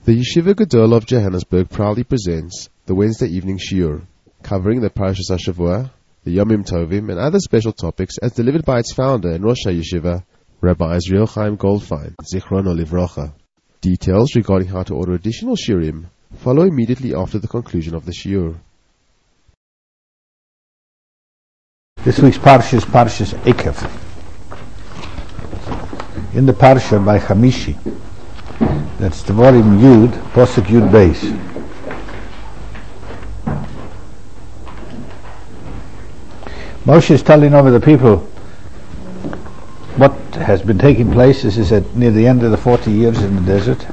The Yeshiva Gadol of Johannesburg proudly presents the Wednesday evening shiur, covering the Parashas HaShavua, the Yomim Tovim, and other special topics as delivered by its founder and Rosh HaYeshiva, Rabbi Israel Chaim Goldfein, Zichrono Livrocha. Details regarding how to order additional shiurim follow immediately after the conclusion of the shiur. This week's Parsha is Parshas Ekev. In the Parsha by Hamishi, that's Devarim Yud, Posuk Yud Beis. Moshe is telling over the people what has been taking place. This is near the end of the 40 years in the desert,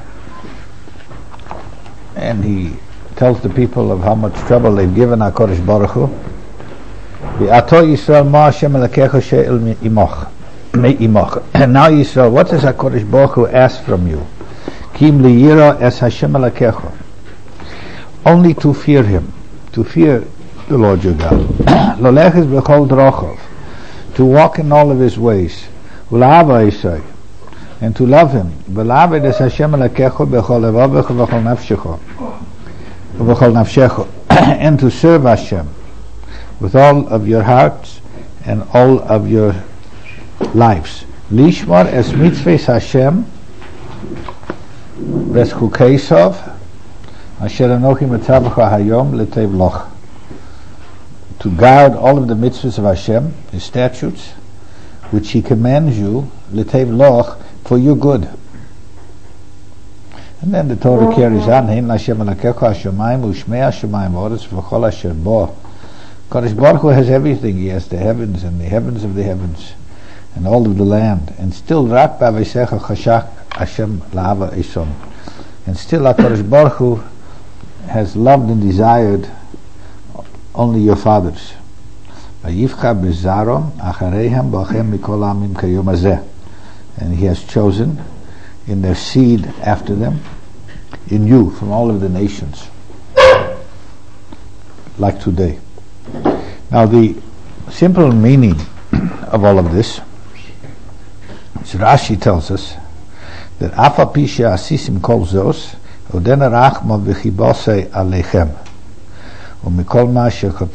and he tells the people of how much trouble they've given HaKadosh Baruch Hu. V'ato Yisrael ma Hashem Elokecha she'el me'imoch. And now Yisrael, what does HaKadosh Baruch Hu ask from you? Kim liyira es Hashem Elokecha. Only to fear Him, to fear the Lord your God. Lolechis b'chol drochov, to walk in all of His ways. Ul'ava Yisrael, and to love Him. V'laved es Hashem Elokecha b'chol levavecha v'chol nafshecha, and to serve Hashem with all of your hearts and all of your lives. Lishmar es mitzvahs Hashem ves chukeisov asher anochi metzavecha hayom l'tev loch, to guard all of the mitzvahs of Hashem, His statutes, which He commands you l'tev loch, for your good. And then the Torah carries on, Hein Hashem Elokecha hashamayim u'shmei hashamayim v'oretz v'chol asher bo. Kadosh Baruch Hu has everything. He has the heavens and the heavens of the heavens and all of the land. And still Rak b'aveisecha chashak Hashem la'ava esom. And still HaKadosh Baruch Hu has loved and desired only your fathers. Vayivcha b'zarom achareihem b'achem mikol amim kayom hazeh. And He has chosen in their seed after them, in you, from all of the nations, like today. Now the simple meaning of all of this, as Rashi tells us, that Afa Pisha Asisim Kol Zos Odena Rachma V'chibosei Aleichem Umikol Ma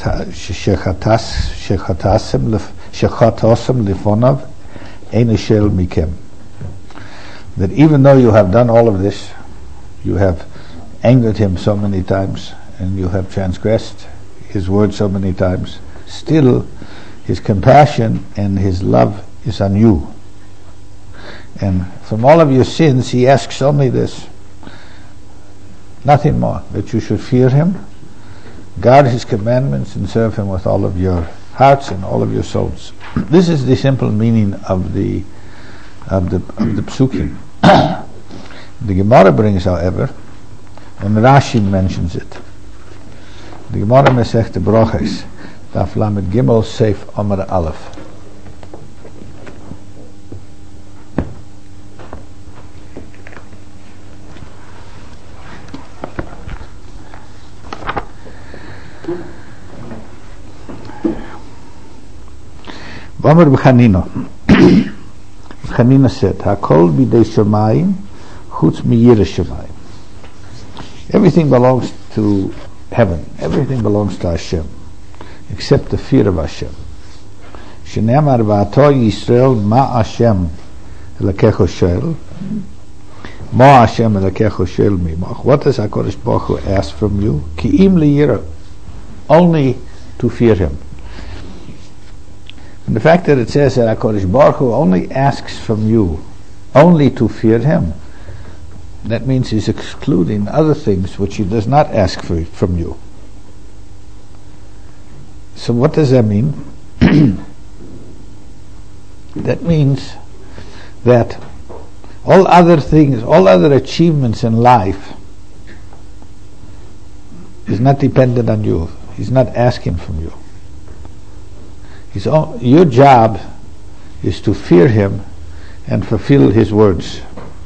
Shechatosem Lifonav Ein Shel Mikem. That even though you have done all of this, you have angered Him so many times, and you have transgressed His word so many times, still His compassion and His love is on you. And from all of your sins He asks only this, nothing more, that you should fear Him, guard His commandments, and serve Him with all of your hearts and all of your souls. This is the simple meaning of the psukim. The Gemara brings, however, and Rashi mentions it, the Gemara Masechta Brochos, Daf Lamed Gimel Seif Omer Aleph. Omer B'Chanina. B'Chanina said, Hakol b'dei Shamayim chutz miyirah Shamayim. Everything belongs to heaven. Everything belongs to Hashem, except the fear of Hashem. Shene'amar v'ato Yisrael ma Hashem Elokecha she'el ma Hashem Elokecha she'el mimach. What does HaKadosh Baruch Hu ask from you? Ki'im liyirah, only to fear Him. And the fact that it says that HaKadosh Baruch Hu only asks from you only to fear Him, that means He's excluding other things which He does not ask from you. So what does that mean? That means that all other things, all other achievements in life is not dependent on you. He's not asking from you. Your job is to fear Him and fulfill His words.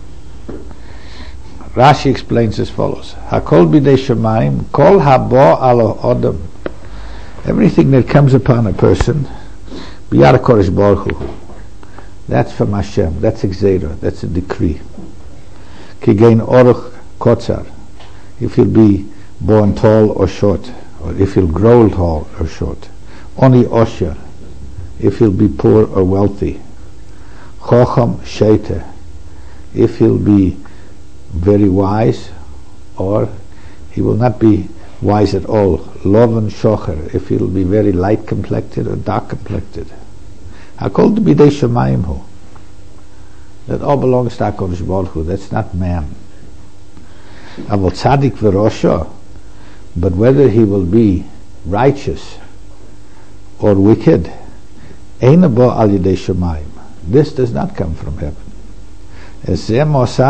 Rashi explains as follows: Hakol b'dei Shamayim, kol habo alo odom. Everything that comes upon a person, b'yad HaKadosh Baruch Hu, that's from Hashem. That's a gzeira. That's a decree. Kigein oruch kotzar, if he'll be born tall or short, or if he'll grow tall or short. Oni osher, if he'll be poor or wealthy. Chocham sheite, if he'll be very wise, or he will not be wise at all. Lovan shocher, if he'll be very light complected or dark complected. Hakol b'dei shamayim hu. That all belongs to HaKadosh Baruch Hu. That's not man. Aval tzaddik v'rosha, but whether he will be righteous or wicked, ein bo al yedei shamayim. This does not come from heaven. This he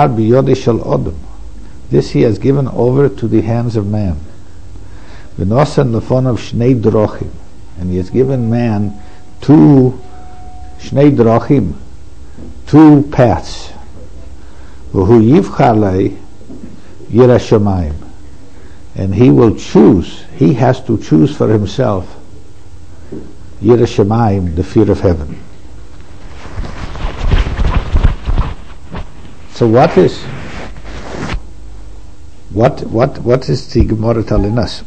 has given over to the hands of man. And he has given man two paths. And he will choose, he has to choose for himself Yirah Shamayim, the fear of heaven. So what is the Gemara telling us?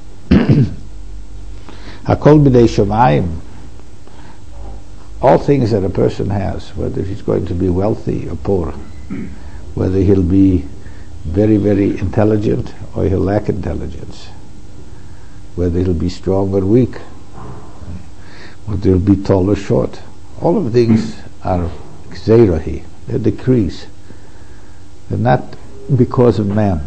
Hakol b'dei shamayim. All things that a person has, whether he's going to be wealthy or poor, whether he'll be very, very intelligent or he'll lack intelligence, whether he'll be strong or weak, whether he'll be tall or short, all of these are gzeirahi, they're decrees. They're not because of man.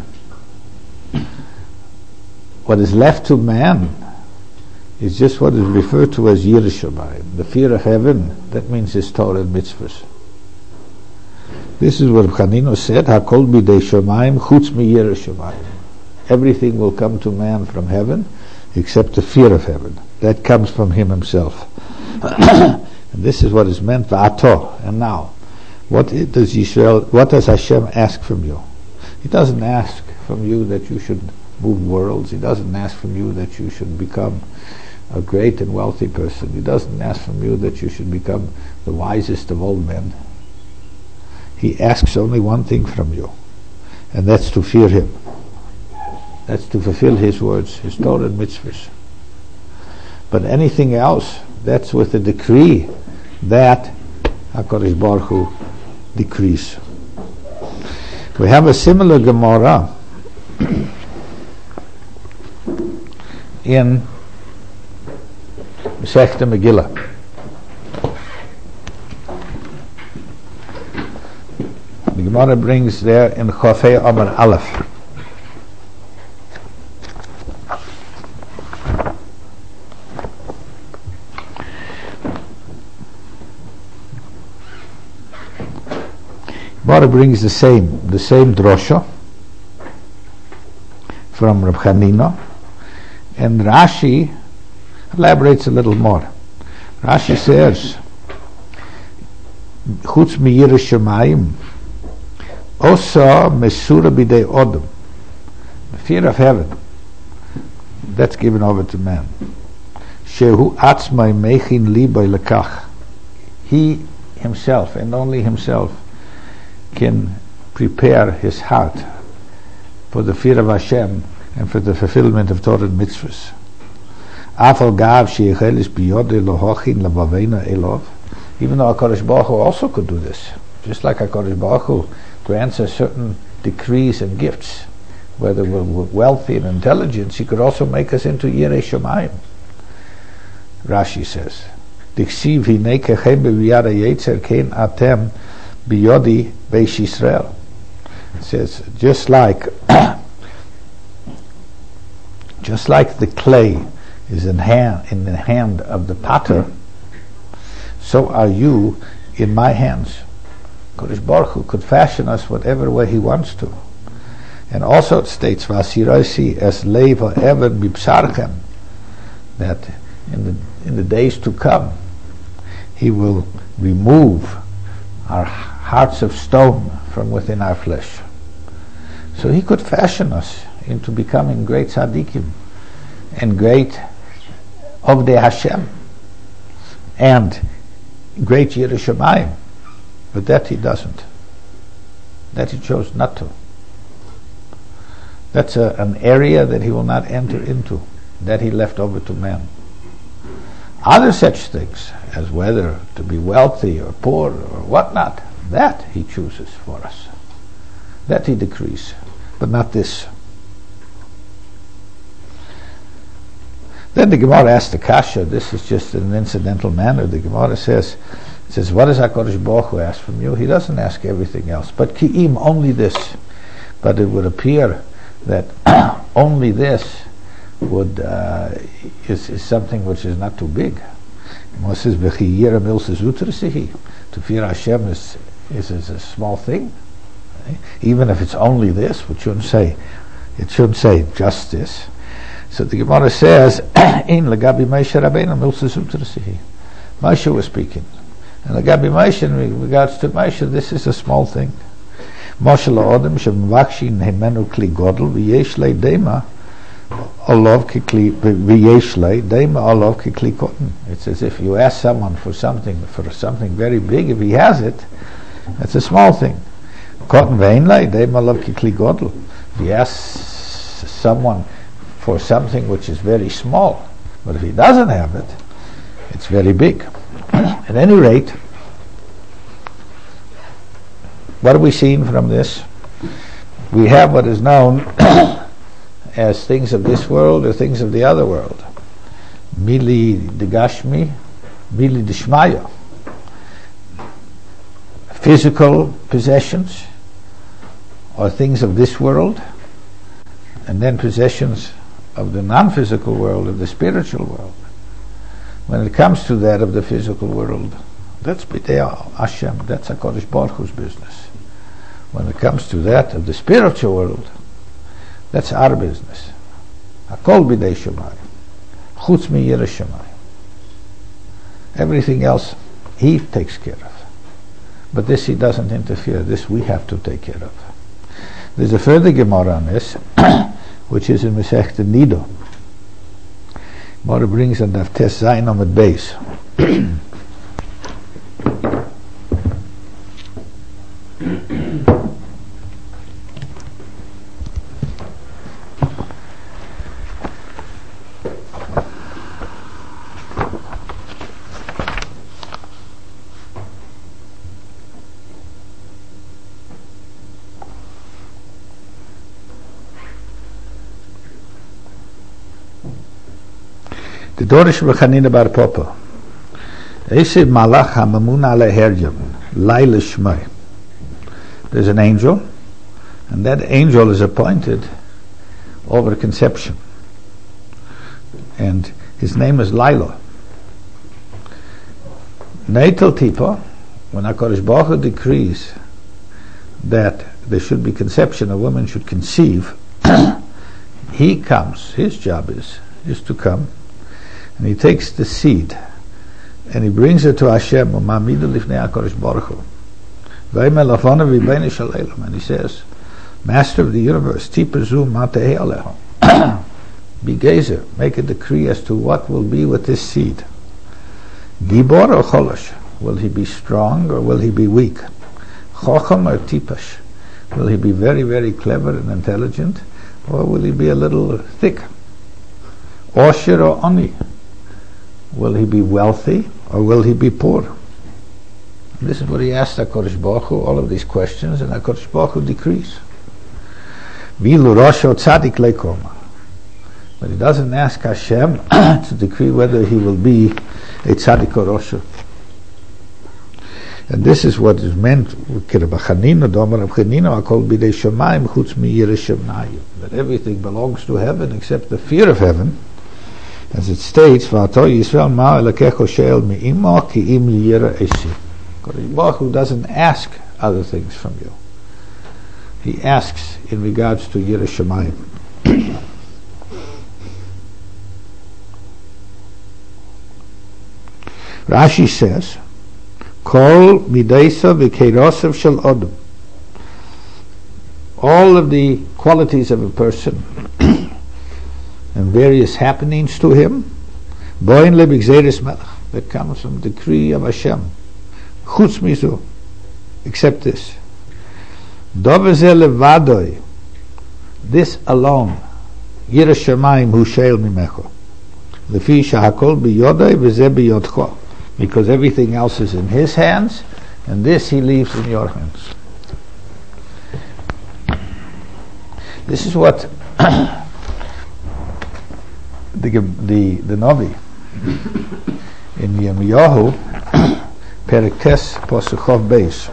What is left to man is just what is referred to as Yirah Shamayim, the fear of heaven. That means his Torah and mitzvahs. This is what Chanino said, Hakol b'dei Shamayim chutz mi Yirah Shamayim. Everything will come to man from heaven except the fear of heaven. That comes from him himself. And this is what is meant v'ato. And now, what does Hashem ask from you? He doesn't ask from you that you should move worlds. He doesn't ask from you that you should become a great and wealthy person. He doesn't ask from you that you should become the wisest of all men. He asks only one thing from you, and that's to fear him. That's to fulfill his words, his Torah and mitzvahs. But anything else, that's with a decree that HaKadosh Baruch Hu decrees. We have a similar Gemara in Masechta Megillah. The Gemara brings there in Chafei Amar Aleph. Gemara brings the same drosha from Reb Chanina, and Rashi elaborates a little more. Rashi says, Chutz mi Yirah Shamayim, Osa Mesura b'dei Odom. The fear of heaven, that's given over to man. Shehu atzmai mechin libay lekach. He himself, and only himself, can prepare his heart for the fear of Hashem and for the fulfillment of Torah and mitzvahs. Even though HaKadosh Baruch Hu also could do this, just like HaKadosh Baruch Hu grants us certain decrees and gifts, whether we're wealthy and intelligence, he could also make us into Yirei Shamayim. Rashi says, Diksiv hinei kechem b'viyad ha'yetzer kein atem biyodi Beish Yisrael. It says, just like the clay is in the hand of the potter, so are you in my hands. Kodesh Baruch Hu could fashion us whatever way he wants to. And also it states, Vasirasi es leiv ha'even b'psarchem, that in the days to come he will remove our hearts of stone from within our flesh. So he could fashion us into becoming great tzaddikim and great Ovdei Hashem and great Yirah Shamayim, but that he doesn't. That he chose not to. That's an area that he will not enter into, that he left over to man. Other such things, as whether to be wealthy or poor or whatnot, that he chooses for us. That he decrees, but not this. Then the Gemara asks the Kasha, this is just in an incidental manner. The Gemara says, what does HaKadosh Baruch Hu ask from you? He doesn't ask everything else. But ki'im, only this. But it would appear that only this would is something which is not too big. To fear Hashem is a small thing. Even if it's only this, it shouldn't say just this. So the Gemara says, in Lagabi Moshe Rabbeinu Milsa Zutrasihi. Moshe was speaking. And Lagabi Moshe, in regards to Moshe, this is a small thing. Moshe la'odem shemvakshin hemenu kli godel v'yesh lei dema olav kikli v'yesh lei dema olav kikli cotton. It's as if you ask someone for something very big. If he has it, it's a small thing. Cotton vein lei dema olav kikli godel. If you ask someone for something which is very small, but if he doesn't have it, it's very big. At any rate, what are we seeing from this? We have what is known as things of this world or things of the other world. Mili de Gashmi, Mili de Shmaya. Physical possessions or things of this world, and then possessions of the non-physical world, of the spiritual world. When it comes to that of the physical world, that's B'dei Hashem, that's HaKadosh Baruch Hu's business. When it comes to that of the spiritual world, that's our business. Hakol B'dei Shamayim, Chutz mi Yireh Shamayim. Everything else he takes care of. But this he doesn't interfere. This we have to take care of. There's a further Gemara on this, which is in Masechta Nido. Gemara brings on Daf Tes Zayin Amud Beis. The Dorish B'Chanina Bar Papa. Esed Malach HaMamun Alei Herjam Laila Shmai. There's an angel, and that angel is appointed over conception, and his name is Laila. Natal Tipa, when HaKadosh Baruch Hu decrees that there should be conception, a woman should conceive, he comes, his job is to come, and he takes the seed and he brings it to Hashem, and he says, Master of the universe, be gazer, make a decree as to what will be with this seed. Gibor or cholosh, will he be strong or will he be weak? Chocham or tipash, will he be very, very clever and intelligent, or will he be a little thick? Osher or oni, will he be wealthy or will he be poor? And this is what he asked HaKadosh Baruch Hu, all of these questions, and HaKadosh Baruch Hu decrees. Vilu Rosho Tzadik Lekoma. But he doesn't ask Hashem to decree whether he will be a Tzadik or Rosho. And this is what is meant that everything belongs to heaven except the fear of heaven. As it states, Baruch Hu doesn't ask other things from you. He asks in regards to Yireh Shamayim. Rashi says, Kol midaisa v'keirosav shel odom. All of the qualities of a person and various happenings to him, boin lebigzeres melech, that comes from the decree of Hashem. Chutz mizu, except this. Doveze levadoi, this alone, Yira Shamayim hu sheil mimecho. Lefi shahakol biyodai v'zeh biyodcho. Because everything else is in his hands, and this he leaves in your hands. This is what the Navi in Yirmiyahu Perek Tes Pasuk Chav Beis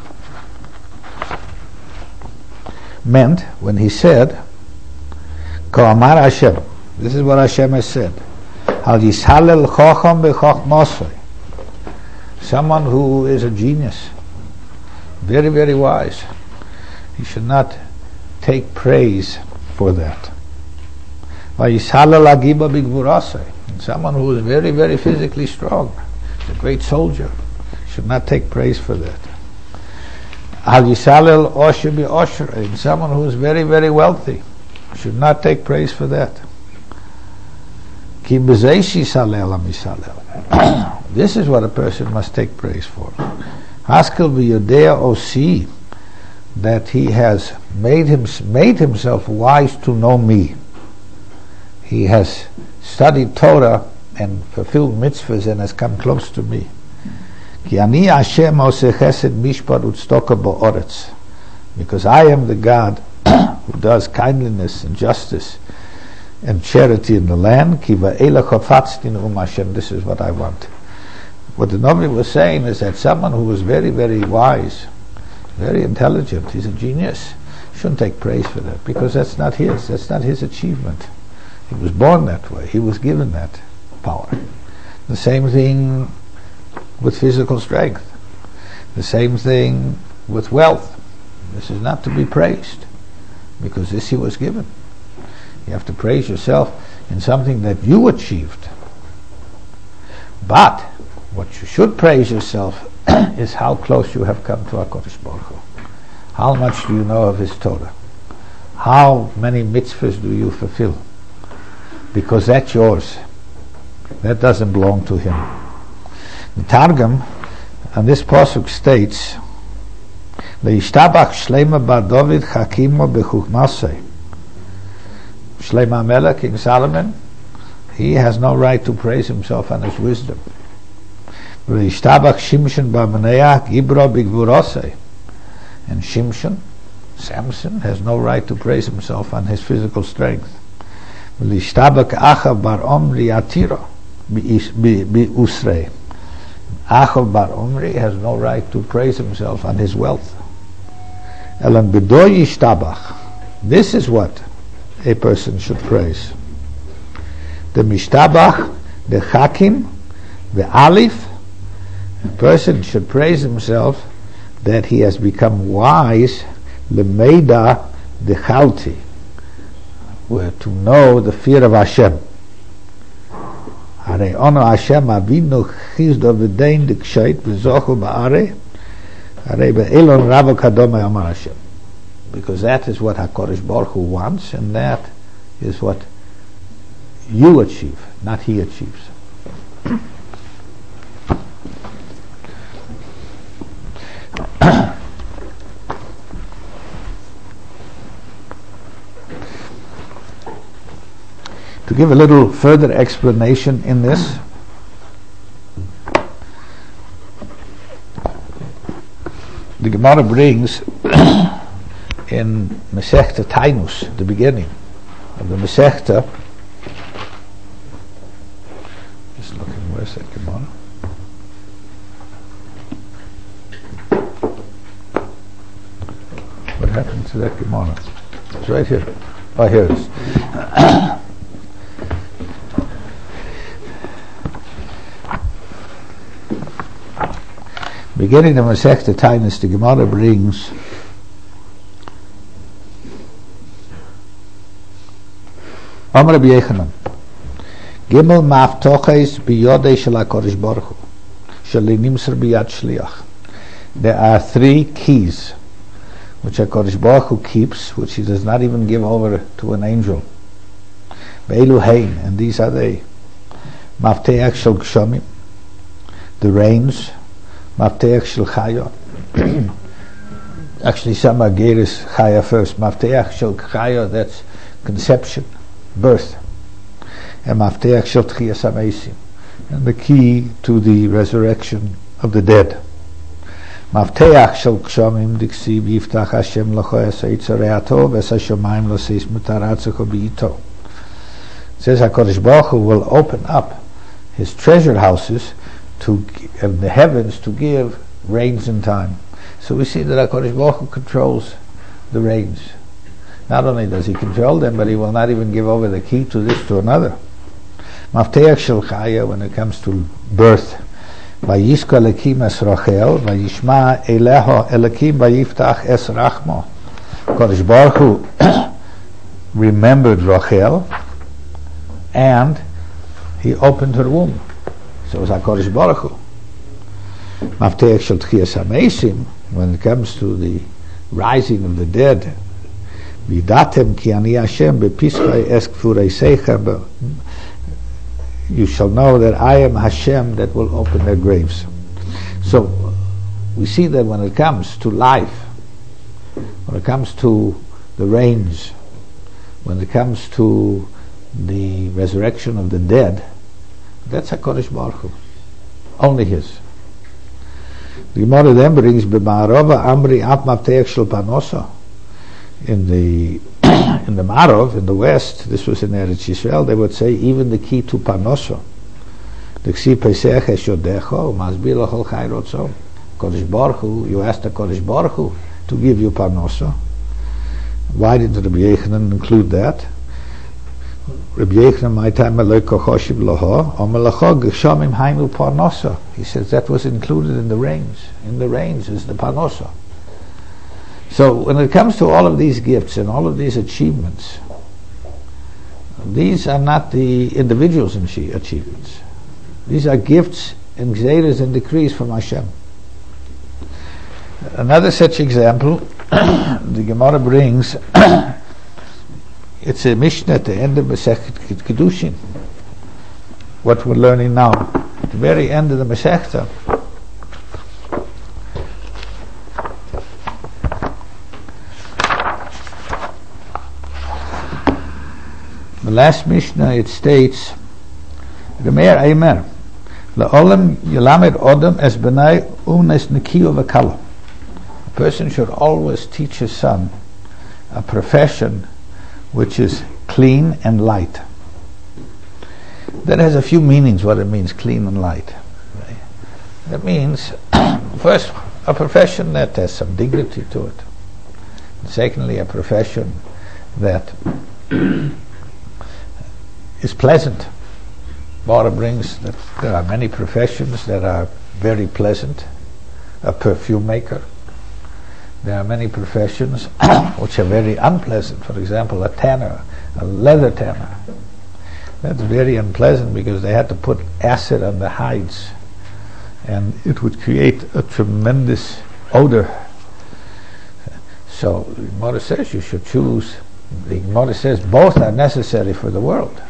meant when he said, Ka'amar Hashem. This is what Hashem has said. Al Yishalel Chacham B'Chachmasai. Someone who is a genius, very, very wise, he should not take praise for that. Vayishalel Agiba B'Gvurasai. Someone who is very, very physically strong, a great soldier, should not take praise for that. Al Yishalel Osher B'Oshrei. Someone who is very, very wealthy, should not take praise for that. Ki b'zei shisalel amishalel. This is what a person must take praise for. Haskel v'yodea osi, that he has made himself wise to know me. He has studied Torah and fulfilled mitzvahs and has come close to me. Ki ani Hashem oseh chesed mishpat utzedakah ba'oretz. Because I am the God who does kindliness and justice and charity in the land. Ki va'ela chafatzti ne'um Hashem. This is what I want. What the Navi was saying is that someone who was very, very wise, very intelligent, he's a genius, shouldn't take praise for that, because that's not his achievement. He was born that way. He was given that power. The same thing with physical strength. The same thing with wealth. This is not to be praised, because this he was given. You have to praise yourself in something that you achieved. But what you should praise yourself is how close you have come to HaKadosh Baruch Hu. How much do you know of His Torah? How many mitzvahs do you fulfill? Because that's yours. That doesn't belong to Him. The Targum on this pasuk states, "Leishtabach Shleima bar David Chakimo bechukmasei." Shleima Melech, King Solomon, he has no right to praise himself on his wisdom. Leishtabach Shimshon bar Meneach Gibra b'gvurosei. And Samson, has no right to praise himself on his physical strength. Leishtabach Achav bar Omri Atira b'usrei. Achav bar Omri has no right to praise himself on his wealth. Elan b'do yishtabach. This is what a person should praise. The mishtabach, the chakim, the alif. A person should praise himself that he has become wise, lemeida dechalti, to know the fear of Hashem. Hare ono Hashem avinu chizdo v'dein dikshait v'zochu ba'are, hare be'elon ravo kadoma yamar Hashem. Because that is what HaKadosh Baruch Hu wants, and that is what you achieve, not he achieves. To give a little further explanation in this, the Gemara brings in Masechta Tainus, the beginning of the Masechta. Just looking, where's that Gemara? What happened to that Gemara? It's right here. Oh, here it is. Beginning of Masechta Tainus, the Gemara brings Amar Rabbi Yechanan, Gimel maftoches biyodei shel HaKadosh Baruch Hu, shel nimser biyad shliach. There are 3 keys which HaKadosh Baruch Hu keeps, which He does not even give over to an angel. Be'elu hein, and these are they: mafteach shel gshomim, the rains; mafteach shel chayot, Actually, some are Geras Chaya first. Mafteach Shel Chaya, that's conception, birth. And Mafteach Shel Tchiyas HaMeisim, and the key to the resurrection of the dead. Mafteach Shel Kshamim Diksiv Yiftach Hashem L'cho es ha'yitzarei hatov es hashamayim lo seis mutaratzecho b'ito. It says HaKadosh Baruch Hu will open up His treasure houses to the heavens to give rains in time. So we see that HaKadosh Baruch Hu controls the rains. Not only does He control them, but He will not even give over the key to this to another. Mafteach Shel Chaya, when it comes to birth, Vayishka Elokim es Rachel, Vayishma Eleho Elokim Vayiftach es Rachmo. HaKadosh Baruch Hu remembered Rachel, and He opened her womb. So it was HaKadosh Baruch Hu. Mafteach Shel Tchiyas HaMeisim, when it comes to the rising of the dead, Vidatem ki ani Hashem bepischai es kfureisecha, you shall know that I am Hashem that will open their graves. So we see that when it comes to life, when it comes to the rains, when it comes to the resurrection of the dead, that's HaKadosh Baruch Hu. Only His. The Gemara then brings b'Ma'arava Amri Ap Mafteach Shel Panosa. In the Ma'arav, in the West, this was in Eretz Yisrael, they would say even the key to Panosa. The Ksi Pesach es Yodecho Masbir L'chol Chai Rotzo. Kodesh Baruch Hu, you asked the Kodesh Baruch Hu to give you Panosa. Why did Rabbi Yechanan include that? Rabbi Yechanan, my time, Eloi Kochoshib Loho, Omelacho Geshamim Hainu Panosa. He says that was included in the rains. In the rains is the Panosa. So when it comes to all of these gifts and all of these achievements, these are not the individuals' achievements. These are gifts and gzeras and decrees from Hashem. Another such example, the Gemara brings, it's a Mishnah at the end of Masechet Kedushin, what we're learning now. At the very end of the Masechta, the last Mishnah, it states, Remeir Eimer, La'olam Yelamed Odom es Benai Unes Nikiyo V'Kala. A person should always teach his son a profession which is clean and light. That has a few meanings, what it means, clean and light. Right? That means, first, a profession that has some dignity to it. And secondly, a profession that is pleasant. Bora brings that there are many professions that are very pleasant. A perfume maker. There are many professions which are very unpleasant. For example, a tanner, a leather tanner. That's very unpleasant because they had to put acid on the hides, and it would create a tremendous odor. So the Gemara says you should choose. The Gemara says both are necessary for the world,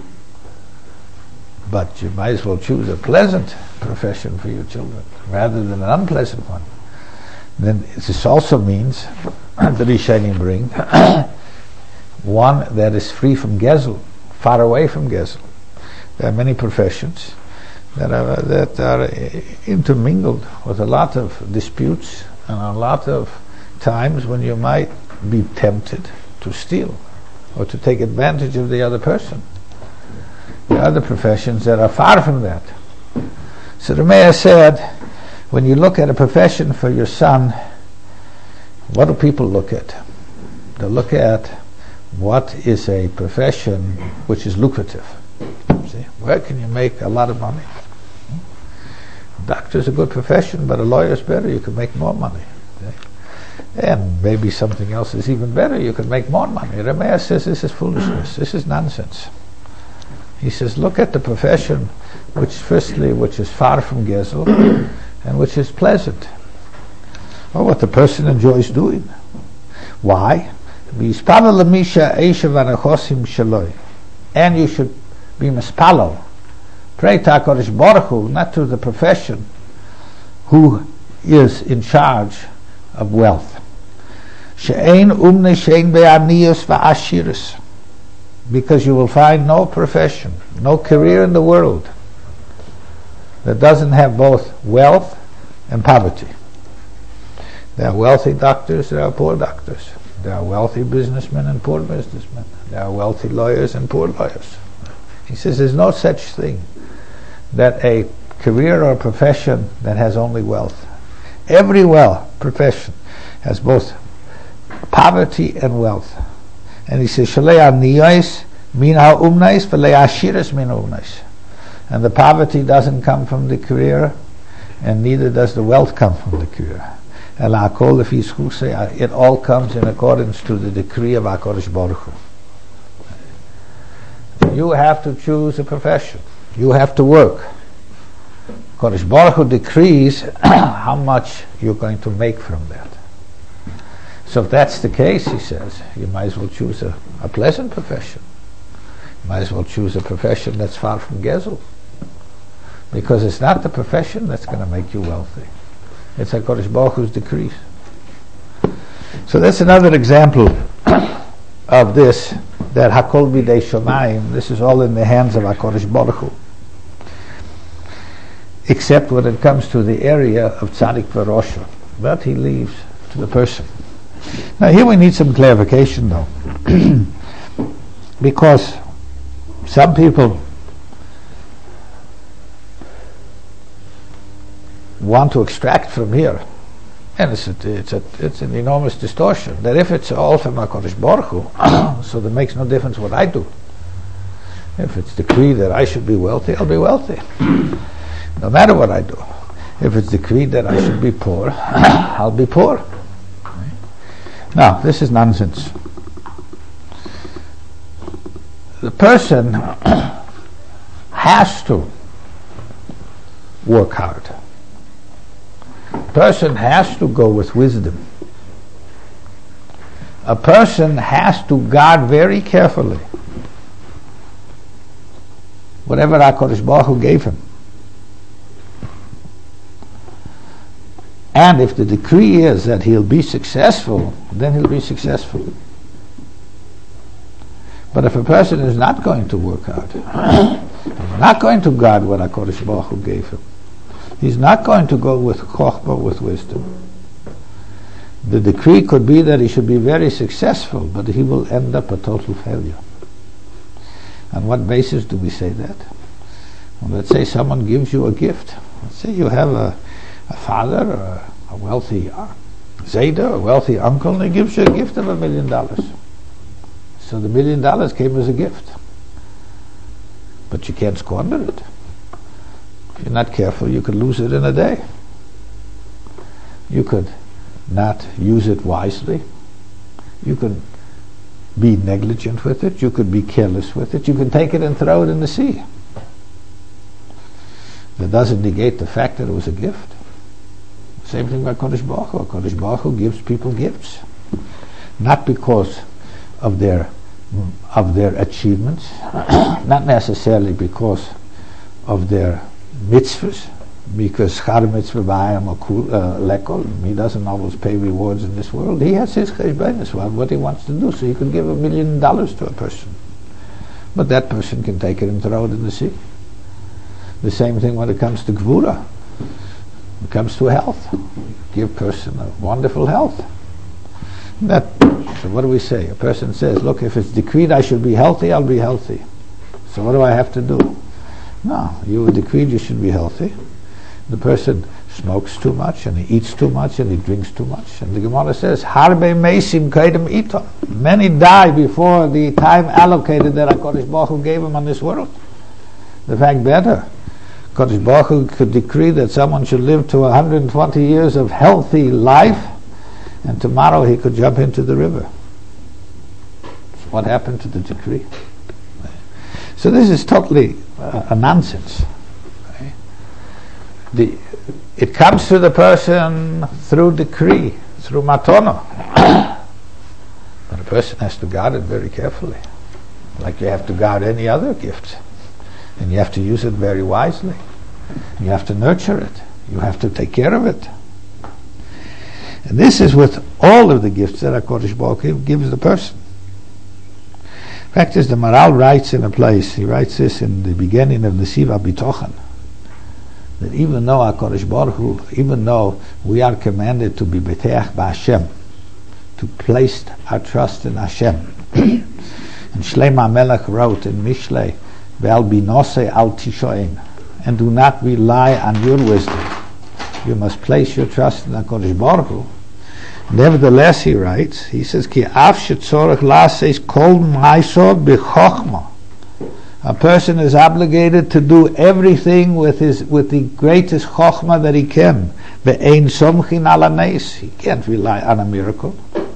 but you might as well choose a pleasant profession for your children rather than an unpleasant one. Then this also means the Rishonim bring one that is free from gezel, far away from gezel. There are many professions that are intermingled with a lot of disputes and a lot of times when you might be tempted to steal or to take advantage of the other person. There are other professions that are far from that. So the mayor said, when you look at a profession for your son, what do people look at? They look at what is a profession which is lucrative. See, where can you make a lot of money? Doctor is a good profession, but a lawyer is better. You can make more money. See? And maybe something else is even better. You can make more money. The mayor says this is foolishness. This is nonsense. He says, look at the profession which is far from gezel and which is pleasant, or what the person enjoys doing. Why? And you should be mispalal. Pray to HaKadosh Baruch Hu, not to the profession who is in charge of wealth. She'ein umne she'ein be'aniyus va'ashiris. Because you will find no profession, no career in the world that doesn't have both wealth and poverty. There are wealthy doctors, there are poor doctors. There are wealthy businessmen and poor businessmen. There are wealthy lawyers and poor lawyers. He says there's no such thing that a career or profession that has only wealth. Every profession has both poverty and wealth. And he says, Shalei aniyos min ha'umnais v'lei ashiris min ha'umnais. And the poverty doesn't come from the career, and neither does the wealth come from the career. It all comes in accordance to the decree of HaKadosh Baruch Hu. You have to choose a profession. You have to work. HaKadosh Baruch Hu decrees how much you're going to make from that. So if that's the case, he says, you might as well choose a pleasant profession. You might as well choose a profession that's far from Gezel. Because it's not the profession that's going to make you wealthy. It's HaKadosh Baruch Hu's decrees. So that's another example of this, that Hakol Bidei Shomayim, this is all in the hands of HaKadosh Baruch Hu. Except when it comes to the area of Tzaddik V'Rosha. But he leaves to the person. Now here we need some clarification though. Because some people want to extract from here, and it's an enormous distortion, that if it's all from HaKadosh Baruch Hu, so that makes no difference what I do. If it's decreed that I should be wealthy, I'll be wealthy. No matter what I do. If it's decreed that I should be poor, I'll be poor. Now, this is nonsense. The person has to work hard. A person has to go with wisdom. A person has to guard very carefully whatever HaKadosh Baruch Hu gave him. And if the decree is that he'll be successful, then he'll be successful. But if a person is not going to work hard, not going to guard what HaKadosh Baruch Hu gave him, he's not going to go with chokhmah, with wisdom, the decree could be that he should be very successful, but he will end up a total failure. On what basis do we say that? Well, let's say someone gives you a gift. Let's say you have a father or a wealthy Zayda, a wealthy uncle, and he gives you a gift of $1 million. So the $1 million came as a gift. But you can't squander it. If you're not careful, you could lose it in a day. You could not use it wisely. You could be negligent with it. You could be careless with it. You can take it and throw it in the sea. That doesn't negate the fact that it was a gift. Same thing by Kodesh Baruch Hu. Kodesh Baruch Hu gives people gifts, not because of their achievements, not necessarily because of their mitzvahs, because Schar mitzvah b'ayam lekol. He doesn't always pay rewards in this world. He has his cheshbonos, what he wants to do. So you could give $1 million to a person, but that person can take it and throw it in the sea. The same thing when it comes to gvura. When it comes to health, give a person a wonderful health. So what do we say? A person says, look, if it's decreed I should be healthy, I'll be healthy. So what do I have to do? No, you were decreed you should be healthy. The person smokes too much, and he eats too much, and he drinks too much. And the Gemara says, Harbe meisim kaidem ito. Many die before the time allocated that HaKadosh Baruch Hu gave him on this world. The fact better, HaKadosh Baruch Hu could decree that someone should live to 120 years of healthy life, and tomorrow he could jump into the river. What happened to the decree? So this is totally a nonsense. It comes to the person through decree, through matana. But a person has to guard it very carefully, like you have to guard any other gift. And you have to use it very wisely. You have to nurture it. You have to take care of it. And this is with all of the gifts that HaKadosh Baruch Hu gives the person. Fact is, the Maral writes in a place, he writes this in the beginning of the Siva Bitochen, that even though HaKadosh Baruch Hu, even though we are commanded to be Beteach B'Hashem, to place our trust in Hashem, and Shlomo Melech wrote in Mishlei, Ve'al binose al tishoin, and do not rely on your wisdom. You must place your trust in HaKadosh Baruch Hu. Nevertheless, he writes, he says, Ki af shetzorach lases kol ma'asod b'chochma. A person is obligated to do everything with the greatest chochma that he can. Ve'ein somchin ala nes. He can't rely on a miracle.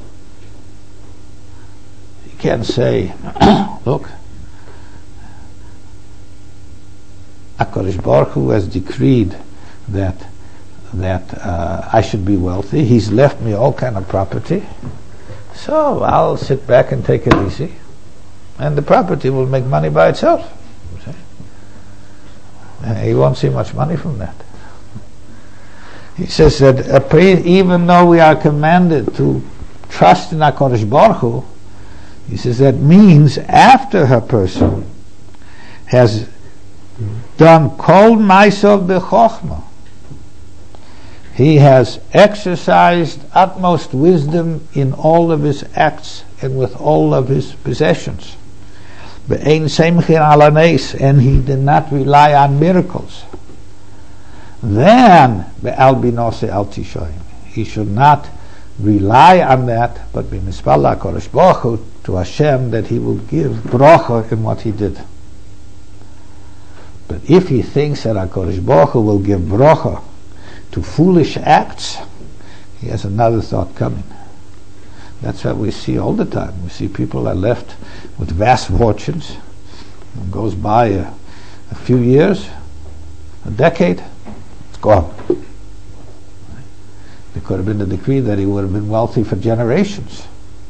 He can't say, look, HaKadosh Baruch Hu has decreed that I should be wealthy. He's left me all kind of property, so I'll sit back and take it easy, and the property will make money by itself. He won't see much money from that. He says that even though we are commanded to trust in HaKadosh Baruch Hu, he says that means after a person has done kol ma'asod b'chochma, he has exercised utmost wisdom in all of his acts and with all of his possessions. Ve'ein semchin ala nes, and he did not rely on miracles. Then be'al binose al tishoim, he should not rely on that, but be mispal HaKadosh Baruch Hu to Hashem that he will give bracha in what he did. But if he thinks that HaKadosh Baruch Hu will give bracha to foolish acts, he has another thought coming. That's what we see all the time. We see people are left with vast fortunes. It goes by a few years, a decade, it's gone. It could have been the decree that he would have been wealthy for generations.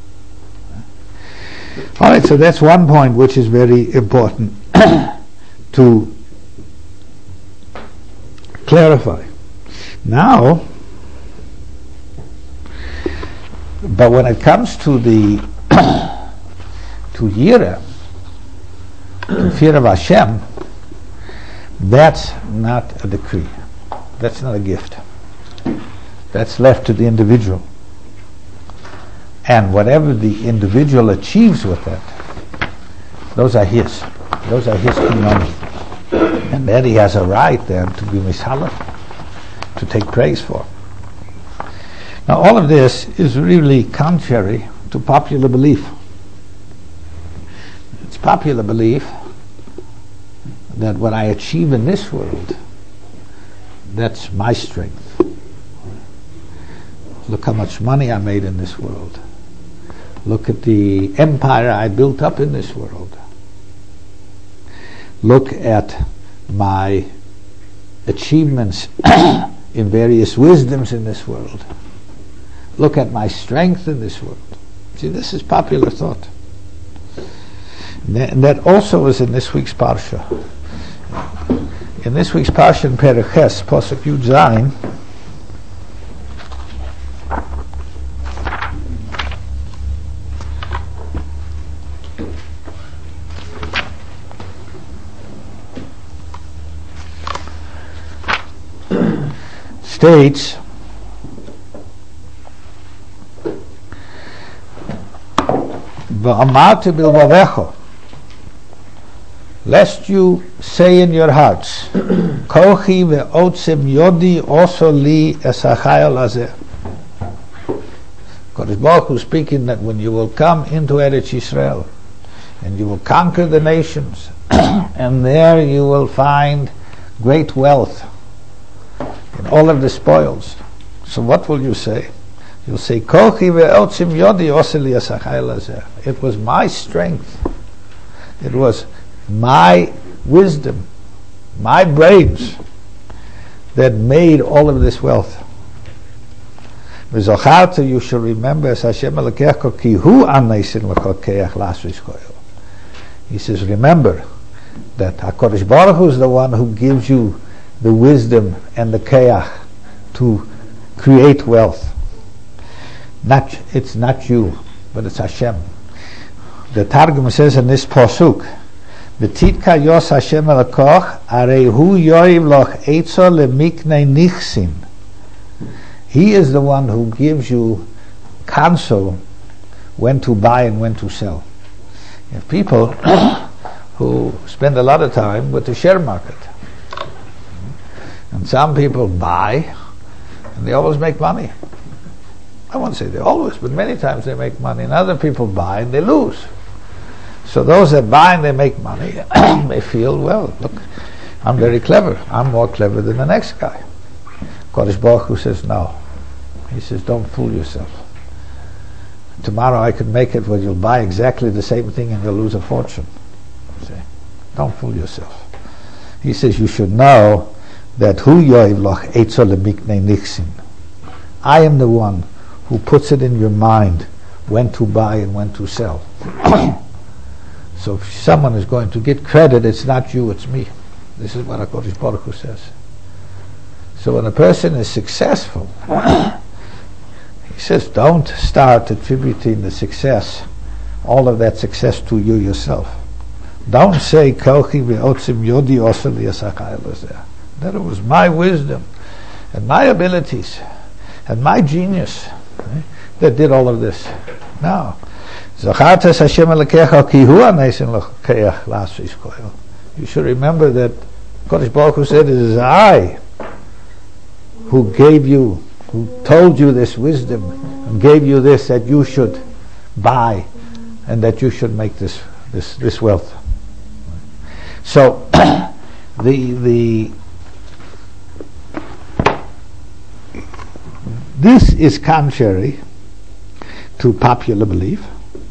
All right, so that's one point which is very important to clarify. Now, but when it comes to the to Yira, to fear of Hashem, that's not a decree. That's not a gift. That's left to the individual. And whatever the individual achieves with that, those are his. Those are his kinyonim. And then he has a right then to be mishalach, to take praise for. Now all of this is really contrary to popular belief. It's popular belief that what I achieve in this world, that's my strength. Look how much money I made in this world. Look at the empire I built up in this world. Look at my achievements in various wisdoms in this world. Look at my strength in this world. See, this is popular thought. And that also is in this week's Parsha. In this week's Parsha in Perek Ches, Pasuk Yud Zayin, states, V'amarti bilvavecho, lest you say in your hearts, Kochi ve'otzim yodi oso li esachayel hazeh. Kodesh Baruch Hu speaking that when you will come into Eretz Yisrael and you will conquer the nations and there you will find great wealth and all of the spoils. So what will you say? You'll say, Kochi ve'otzim yodi oso li esachayel hazeh. It was my strength. It was my wisdom, my brains that made all of this wealth. V'zocharta, you shall remember as Hashem Elokecha ki hu aneisin l'chokeach lasrish koil. He says, remember that HaKadosh Baruch Hu is the one who gives you the wisdom and the keach to create wealth. It's not you, but it's Hashem. The Targum says in this pasuk, "V'titka yos Hashem elakoch, arei hu yoiv loch eitzo lemiknei nichsin." He is the one who gives you counsel when to buy and when to sell. You have people who spend a lot of time with the share market, and some people buy and they always make money. I won't say they always, but many times they make money, and other people buy and they lose. So those that buy and they make money, they feel, well, look, I'm very clever. I'm more clever than the next guy. Kodesh Baruch Hu says no. He says, don't fool yourself. Tomorrow I can make it where you'll buy exactly the same thing and you'll lose a fortune. See? Don't fool yourself. He says you should know that hu yoiv loch eitzo lemiknei nichsin. I am the one who puts it in your mind when to buy and when to sell. So if someone is going to get credit, it's not you, it's me. This is what HaKadosh Baruch Hu says. So when a person is successful, he says, don't start attributing the success, all of that success, to you yourself. Don't say, Kochi v'otzim yodi osel yasachai, that it was my wisdom and my abilities and my genius that did all of this. No. You should remember that Kodesh Baruch Hu said, it is I who gave you, who told you this wisdom and gave you this, that you should buy and that you should make this wealth. So this is contrary to popular belief,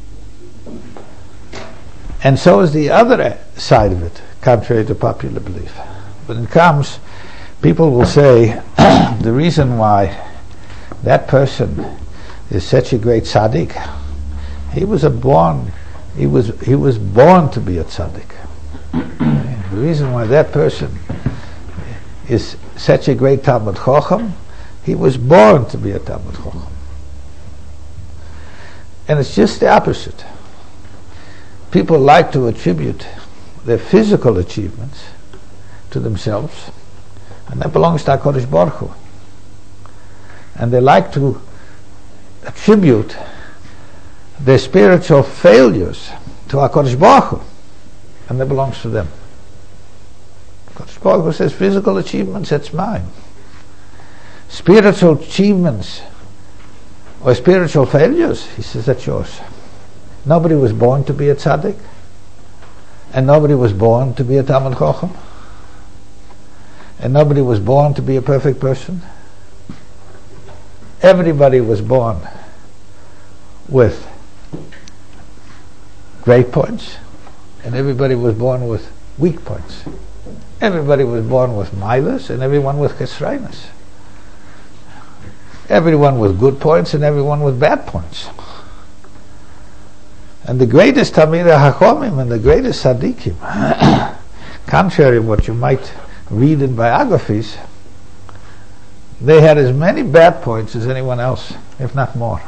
and so is the other side of it, contrary to popular belief. When it comes, people will say the reason why that person is such a great tzaddik, he was born to be a tzaddik. The reason why that person is such a great Talmid Chacham, he was born to be a Talmid Chacham. And it's just the opposite. People like to attribute their physical achievements to themselves, and that belongs to HaKadosh Baruch Hu. And they like to attribute their spiritual failures to HaKadosh Baruch Hu, and that belongs to them. HaKadosh Baruch Hu says, physical achievements, that's mine. Spiritual achievements or spiritual failures, he says, that's yours. Nobody was born to be a tzaddik, and nobody was born to be a Talmid Chacham, and nobody was born to be a perfect person. Everybody was born with great points, and everybody was born with weak points. Everybody was born with milas, and everyone with chesronos. Everyone with good points, and everyone with bad points. And the greatest Talmidei Chachamim and the greatest Tzaddikim, contrary to what you might read in biographies, they had as many bad points as anyone else, if not more.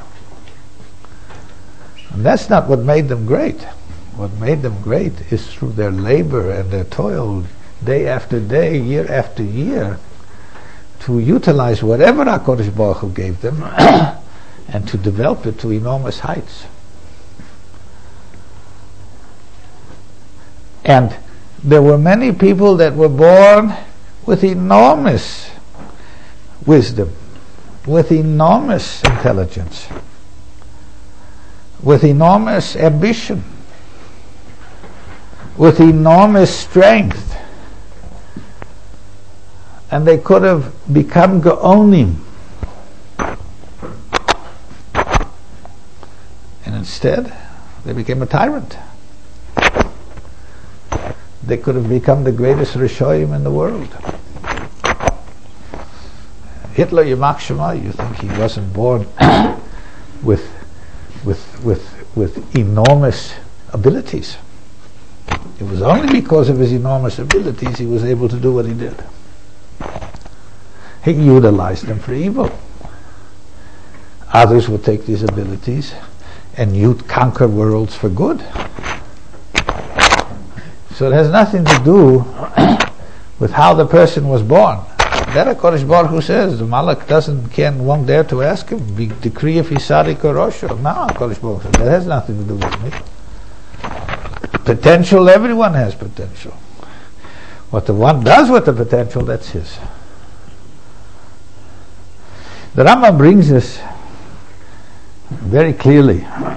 And that's not what made them great. What made them great is through their labor and their toil, day after day, year after year, to utilize whatever HaKadosh Baruch Hu gave them and to develop it to enormous heights. And there were many people that were born with enormous wisdom, with enormous intelligence, with enormous ambition, with enormous strength, and they could have become Gaonim. And instead, they became a tyrant. They could have become the greatest Rishoyim in the world. Hitler, Yamach Shema, you think he wasn't born with enormous abilities? It was only because of his enormous abilities he was able to do what he did. He utilized them for evil. Others would take these abilities and you'd conquer worlds for good. So it has nothing to do with how the person was born. That HaKadosh Baruch Hu says, the Malach won't dare to ask him, we decree if he's Tzaddik or Rosha. No, HaKadosh Baruch Hu says, that has nothing to do with me. Potential, everyone has potential. What the one does with the potential, that's his. The Rambam brings this very clearly.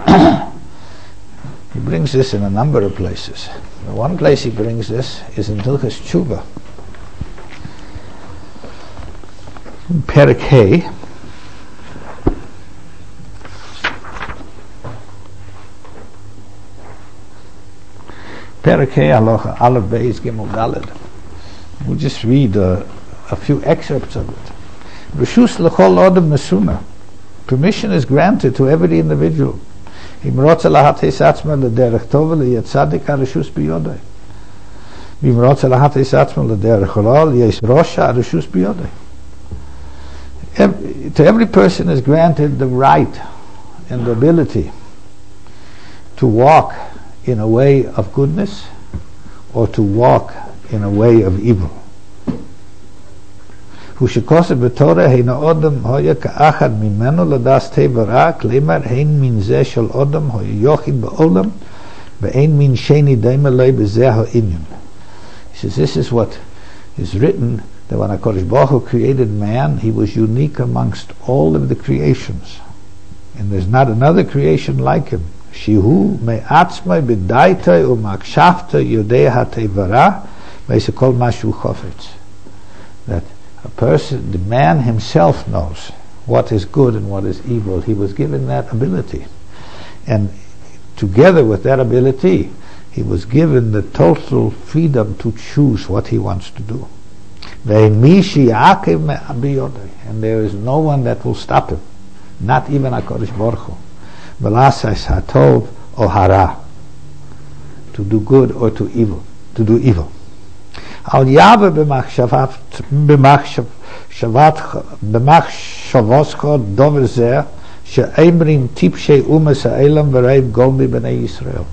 He brings this in a number of places. The one place he brings this is in Hilchos Tshuva. In Perek Hey, Perek Hey Halacha Aleph Beis Gimel Daled. We'll just read a few excerpts of it. Reshus l'chol odom mesuna. Permission is granted to every individual. Im rotze lahates atzma l'derech tova li'yatzadik hareshus biyodai. Im rotze lahates atzma l'derech ra li'yis rosha hareshus biyodai. To every person is granted the right and the ability to walk in a way of goodness or to walk in a way of evil. Who shekosed b'torah hein ha'odam hoya ka'achad mimenu l'das teva ra klemar hein min zeh shel odam hoya yochid ba'olam ve'ein min sheni daimelei b'zeh ha'inyan. He says this is what is written, that when HaKadosh Baruch Hu created man, he was unique amongst all of the creations. And there's not another creation like him. Shihu me'atzmai b'daitai u'makshafta yodei ha'tevara ve'sekol mashu chofetz. That a person, the man himself knows what is good and what is evil. He was given that ability. And together with that ability, he was given the total freedom to choose what he wants to do. And there is no one that will stop him, not even HaKadosh Baruch Hu. V'lasais hatov or hara, to do good or to do evil. Al yave b'machshavoscho dover zeh she'emrin tipshei umas ha'elam v'reiv golmi b'nei Yisrael.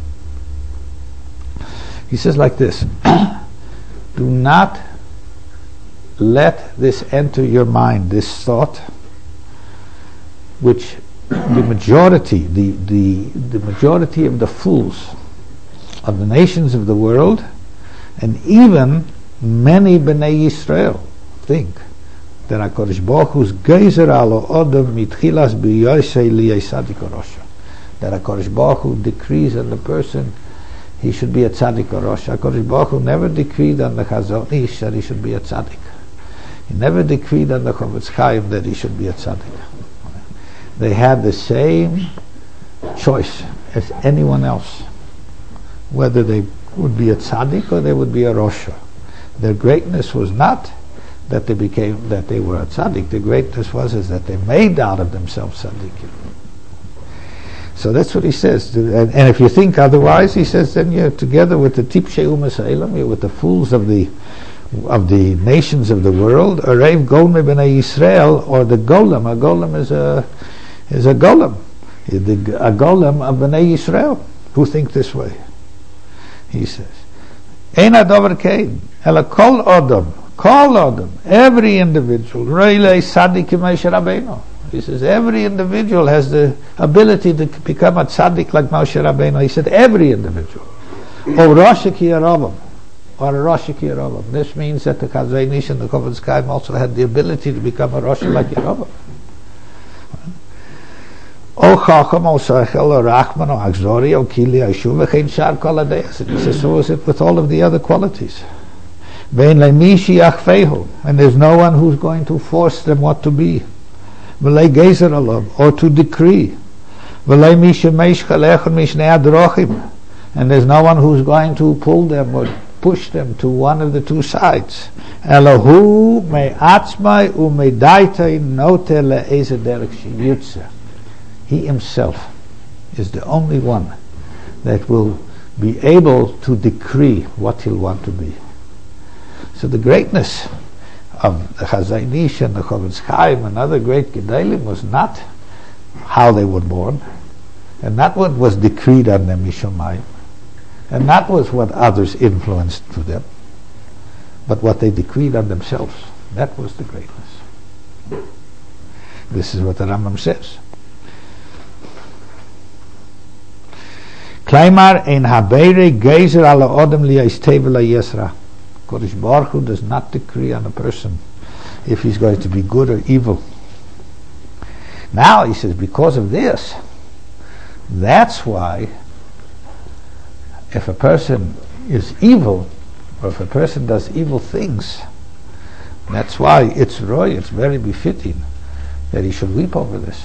He says like this: do not let this enter your mind, this thought, which the majority of the fools of the nations of the world, and even many Bnei Yisrael, think that HaKadosh Baruch Hu's geyser alo odom mitchilas b'yosei li'yisadik orosha, that HaKadosh Baruch Hu decrees on the person he should be a tzaddik or rosh. HaKadosh Baruch Hu never decreed on the Chazon Ish that he should be a tzaddik. He never decreed on the Chofetz Chaim that he should be a tzaddik. They had the same choice as anyone else, whether they would be a tzaddik or they would be a rosha. Their greatness was not that they were a tzaddik. The greatness was that they made out of themselves tzaddikim. So that's what he says. And if you think otherwise, he says, then you're together with the tipshei umas ha'elam, you're with the fools of the nations of the world. Areiv golmi b'nei Yisrael, or the golem. A golem is a golem. A golem of b'nei Yisrael who think this way. He says, Ein adover kein, ela kol odom, every individual, reilei tzaddik Moshe Rabbeinu. He says every individual has the ability to become a tzaddik like Moshe Rabbeinu. He said every individual. Or Rosh Hashanah, or a Rosh Hashanah. This means that the Chazon Ish and the Chofetz Chaim also had the ability to become a Rosh like Yerobam. O Chacham, O Seichel, O Rachman, O Achzori, O Kili, O Yeshuv, V'chein Shar Kol Hadeis. He says, so is it with all of the other qualities. Ve'en le'mishi achfeihu, and there's no one who's going to force them what to be. V'lei gezer alav, or to decree. V'lei mishemesh chalechon mishnei adrochim, and there's no one who's going to pull them or push them to one of the two sides. Elohu me'atzmai u'me'daitai note le'ezer derech sheyirtzeh. He himself is the only one that will be able to decree what he'll want to be. So the greatness of the Chazon Ish and the Chofetz Chaim and other great Gedalim was not how they were born, and not what was decreed on them Mishamayim, and not was what others influenced to them, but what they decreed on themselves. That was the greatness. This is what the Rambam says. Klaimar ein habere geiser ala odem liyaistevela yesra. Kodesh Baruch Hu does not decree on a person if he's going to be good or evil. Now he says, because of this, that's why if a person is evil, or if a person does evil things, that's why it's very befitting that he should weep over this.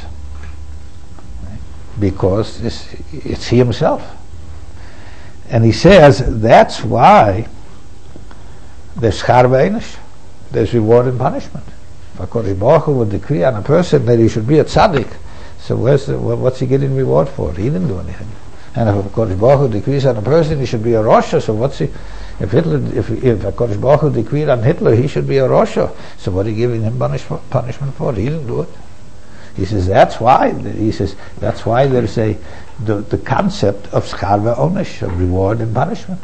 Because it's he himself. And he says that's why there's schar v'einish, there's reward and punishment. If HaKadosh Baruch Hu would decree on a person that he should be a tzaddik, so what's he getting reward for? He didn't do anything. And if HaKadosh Baruch Hu decrees on a person he should be a Rasha, so what's he? If HaKadosh Baruch Hu decreed on Hitler he should be a Rasha, so what are you giving him punishment for? He didn't do it. He says that's why. He says that's why there's the concept of schar ve'onish, of reward and punishment.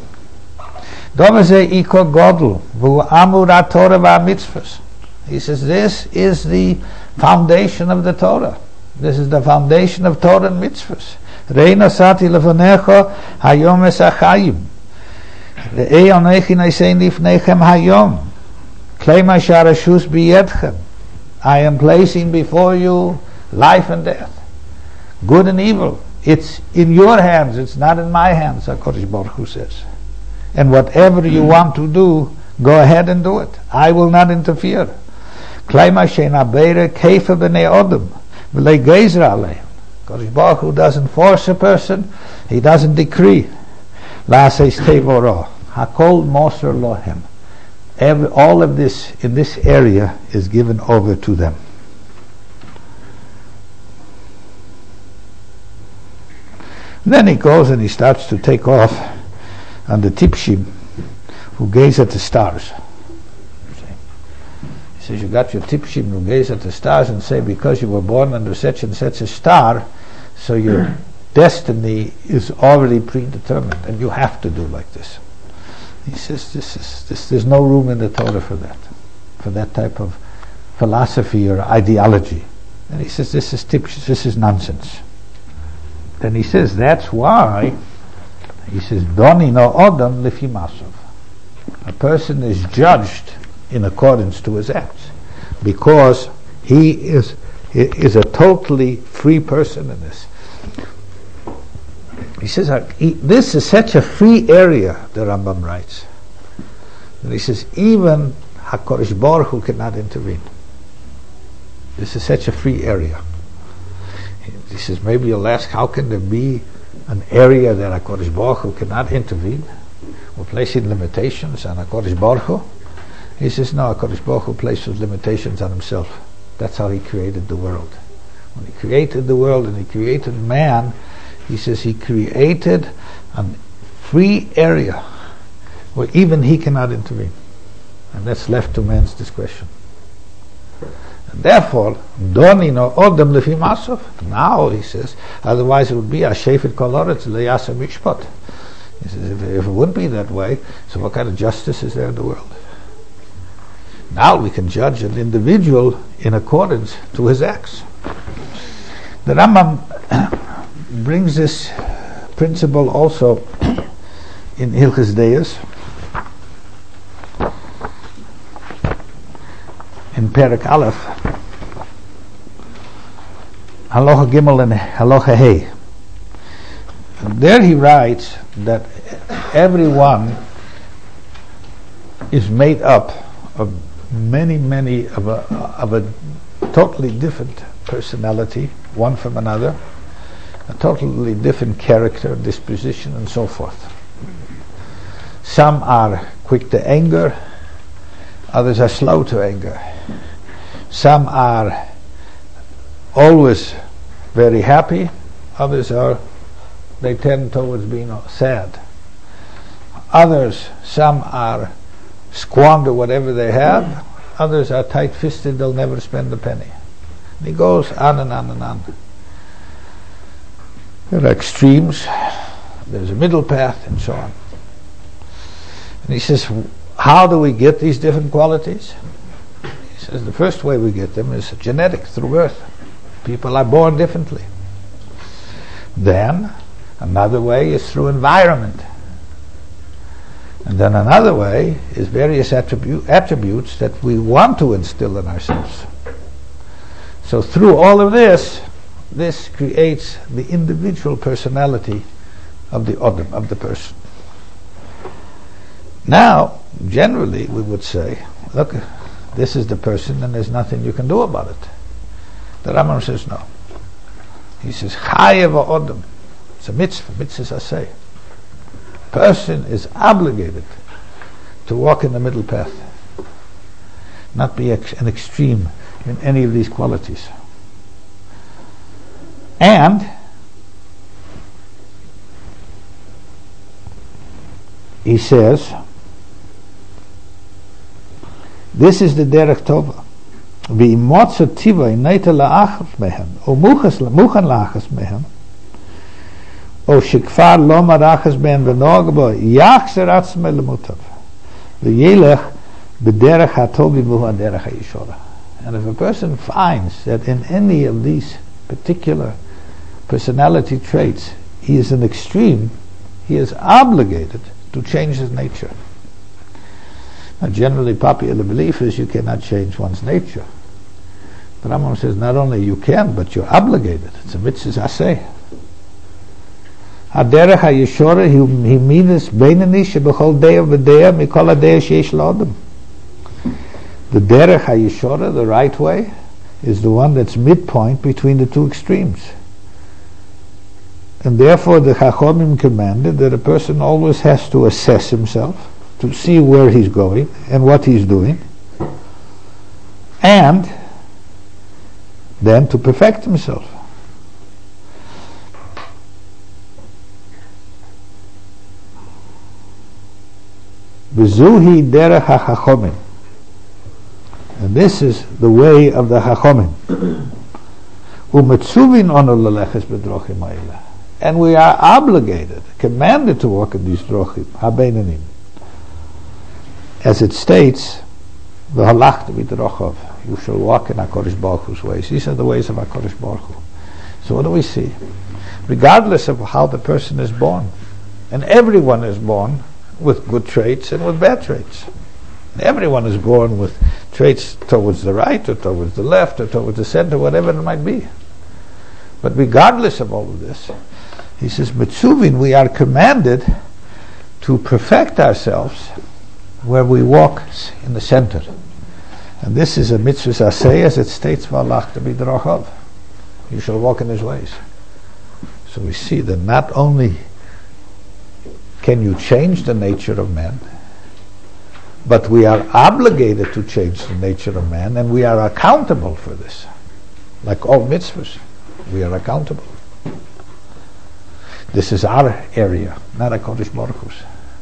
He says this is the foundation of the Torah. This is the foundation of Torah and mitzvahs. Rei nasati lefanecha hayom es hachayim. Re'ei onechi nasein lifnechem hayom. Klei ma sharashus biyedchem. I am placing before you life and death, good and evil. It's in your hands, it's not in my hands, HaKadosh Baruch Hu says. And whatever you want to do, go ahead and do it. I will not interfere. HaKadosh Baruch Hu doesn't force a person, he doesn't decree. Hakol moser lohem. All of this in this area is given over to them. Then he goes and he starts to take off on the tipshim who gaze at the stars. He says, you got your tipshim who gaze at the stars and say, because you were born under such and such a star, so your destiny is already predetermined and you have to do like this. He says there's no room in the Torah for that type of philosophy or ideology. And he says this is nonsense. Then he says that's why he says Doni no odam lifi masov. A person is judged in accordance to his acts because he is a totally free person in this. He says, this is such a free area, the Rambam writes. And he says, even HaKadosh Baruch Hu cannot intervene. This is such a free area. He says, maybe you'll ask, how can there be an area that HaKadosh Baruch Hu cannot intervene? We're placing limitations on HaKadosh Baruch Hu. He says, no, HaKadosh Baruch Hu places limitations on himself. That's how he created the world. When he created the world and he created man, he says he created a free area where even he cannot intervene. And that's left to man's discretion. And therefore, Doni no odem lefi masov. Now, he says, otherwise it would be a shefet kol haaretz leyasa mishpat. He says, if it wouldn't be that way, so what kind of justice is there in the world? Now we can judge an individual in accordance to his acts. The Rambam brings this principle also in Hilchos Deos, in Perek Aleph, Halacha Gimel and Halacha Hey. There he writes that everyone is made up of many of a totally different personality, one from another, a totally different character, disposition, and so forth. Some are quick to anger, others are slow to anger. Some are always very happy, others they tend towards being sad. Some are squander whatever they have, others are tight-fisted, they'll never spend a penny. And he goes on and on and on. There are extremes, there's a middle path, and so on. And he says, how do we get these different qualities? He says the first way we get them is genetic, through birth. People are born differently. Then another way is through environment. And then another way is various attributes that we want to instill in ourselves. So through all of this creates the individual personality of the Adam, of the person. Now, generally we would say, look, this is the person and there's nothing you can do about it. The Rambam says no. He says, Chayev Adam. It's a mitzvah, mitzvahs aseh. Person is obligated to walk in the middle path, not be an extreme in any of these qualities. And he says, this is the derech tova. V'imotza tiva inaita la'achas mehem, o muchan la'achas mehem, o shekfar lo marachas ben v'nog bo yachzer atzmei lemutav, v'yelech b'derech hatovi v'hu ha'derech ha'yishora. And if a person finds that in any of these particular personality traits he is an extreme, he is obligated to change his nature. Now, generally popular belief is you cannot change one's nature. The Rambam says not only you can, but you're obligated. It's a mitzvah aseh. Haderech ha'yishora he midas beinani shebechol deya v'deya mikol hadeya sheish la'odem. The derech ha'yishora, the right way, is the one that's midpoint between the two extremes. And therefore the Chachomim commanded that a person always has to assess himself, to see where he's going and what he's doing, and then to perfect himself. V'zuhi derech ha'chachomim. And this is the way of the Chachomim. U'metzuvin onu leleches b'drochim ha'ileh. And we are obligated, commanded to walk in these drochim, habeinanim. As it states, v'halachta b'drochav, you shall walk in HaKadosh Baruch Hu's ways. These are the ways of HaKadosh Baruch Hu. So what do we see? Regardless of how the person is born, and everyone is born with good traits and with bad traits. Everyone is born with traits towards the right or towards the left or towards the center, whatever it might be. But regardless of all of this, he says, Mitzuvin, we are commanded to perfect ourselves where we walk in the center. And this is a mitzvah aseh, as it states, V'alachta b'drachav. You shall walk in his ways. So we see that not only can you change the nature of man, but we are obligated to change the nature of man, and we are accountable for this. Like all mitzvahs, we are accountable. This is our area, not HaKadosh Baruch Hu's.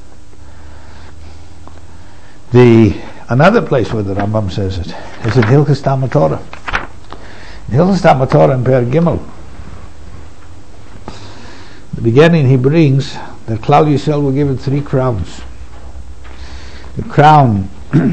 Another place where the Rambam says it is in Hilchos Talmud Torah. In Hilchos Talmud Torah in Per Gimel, the beginning he brings that Klal Yisrael were given 3 crowns. The crown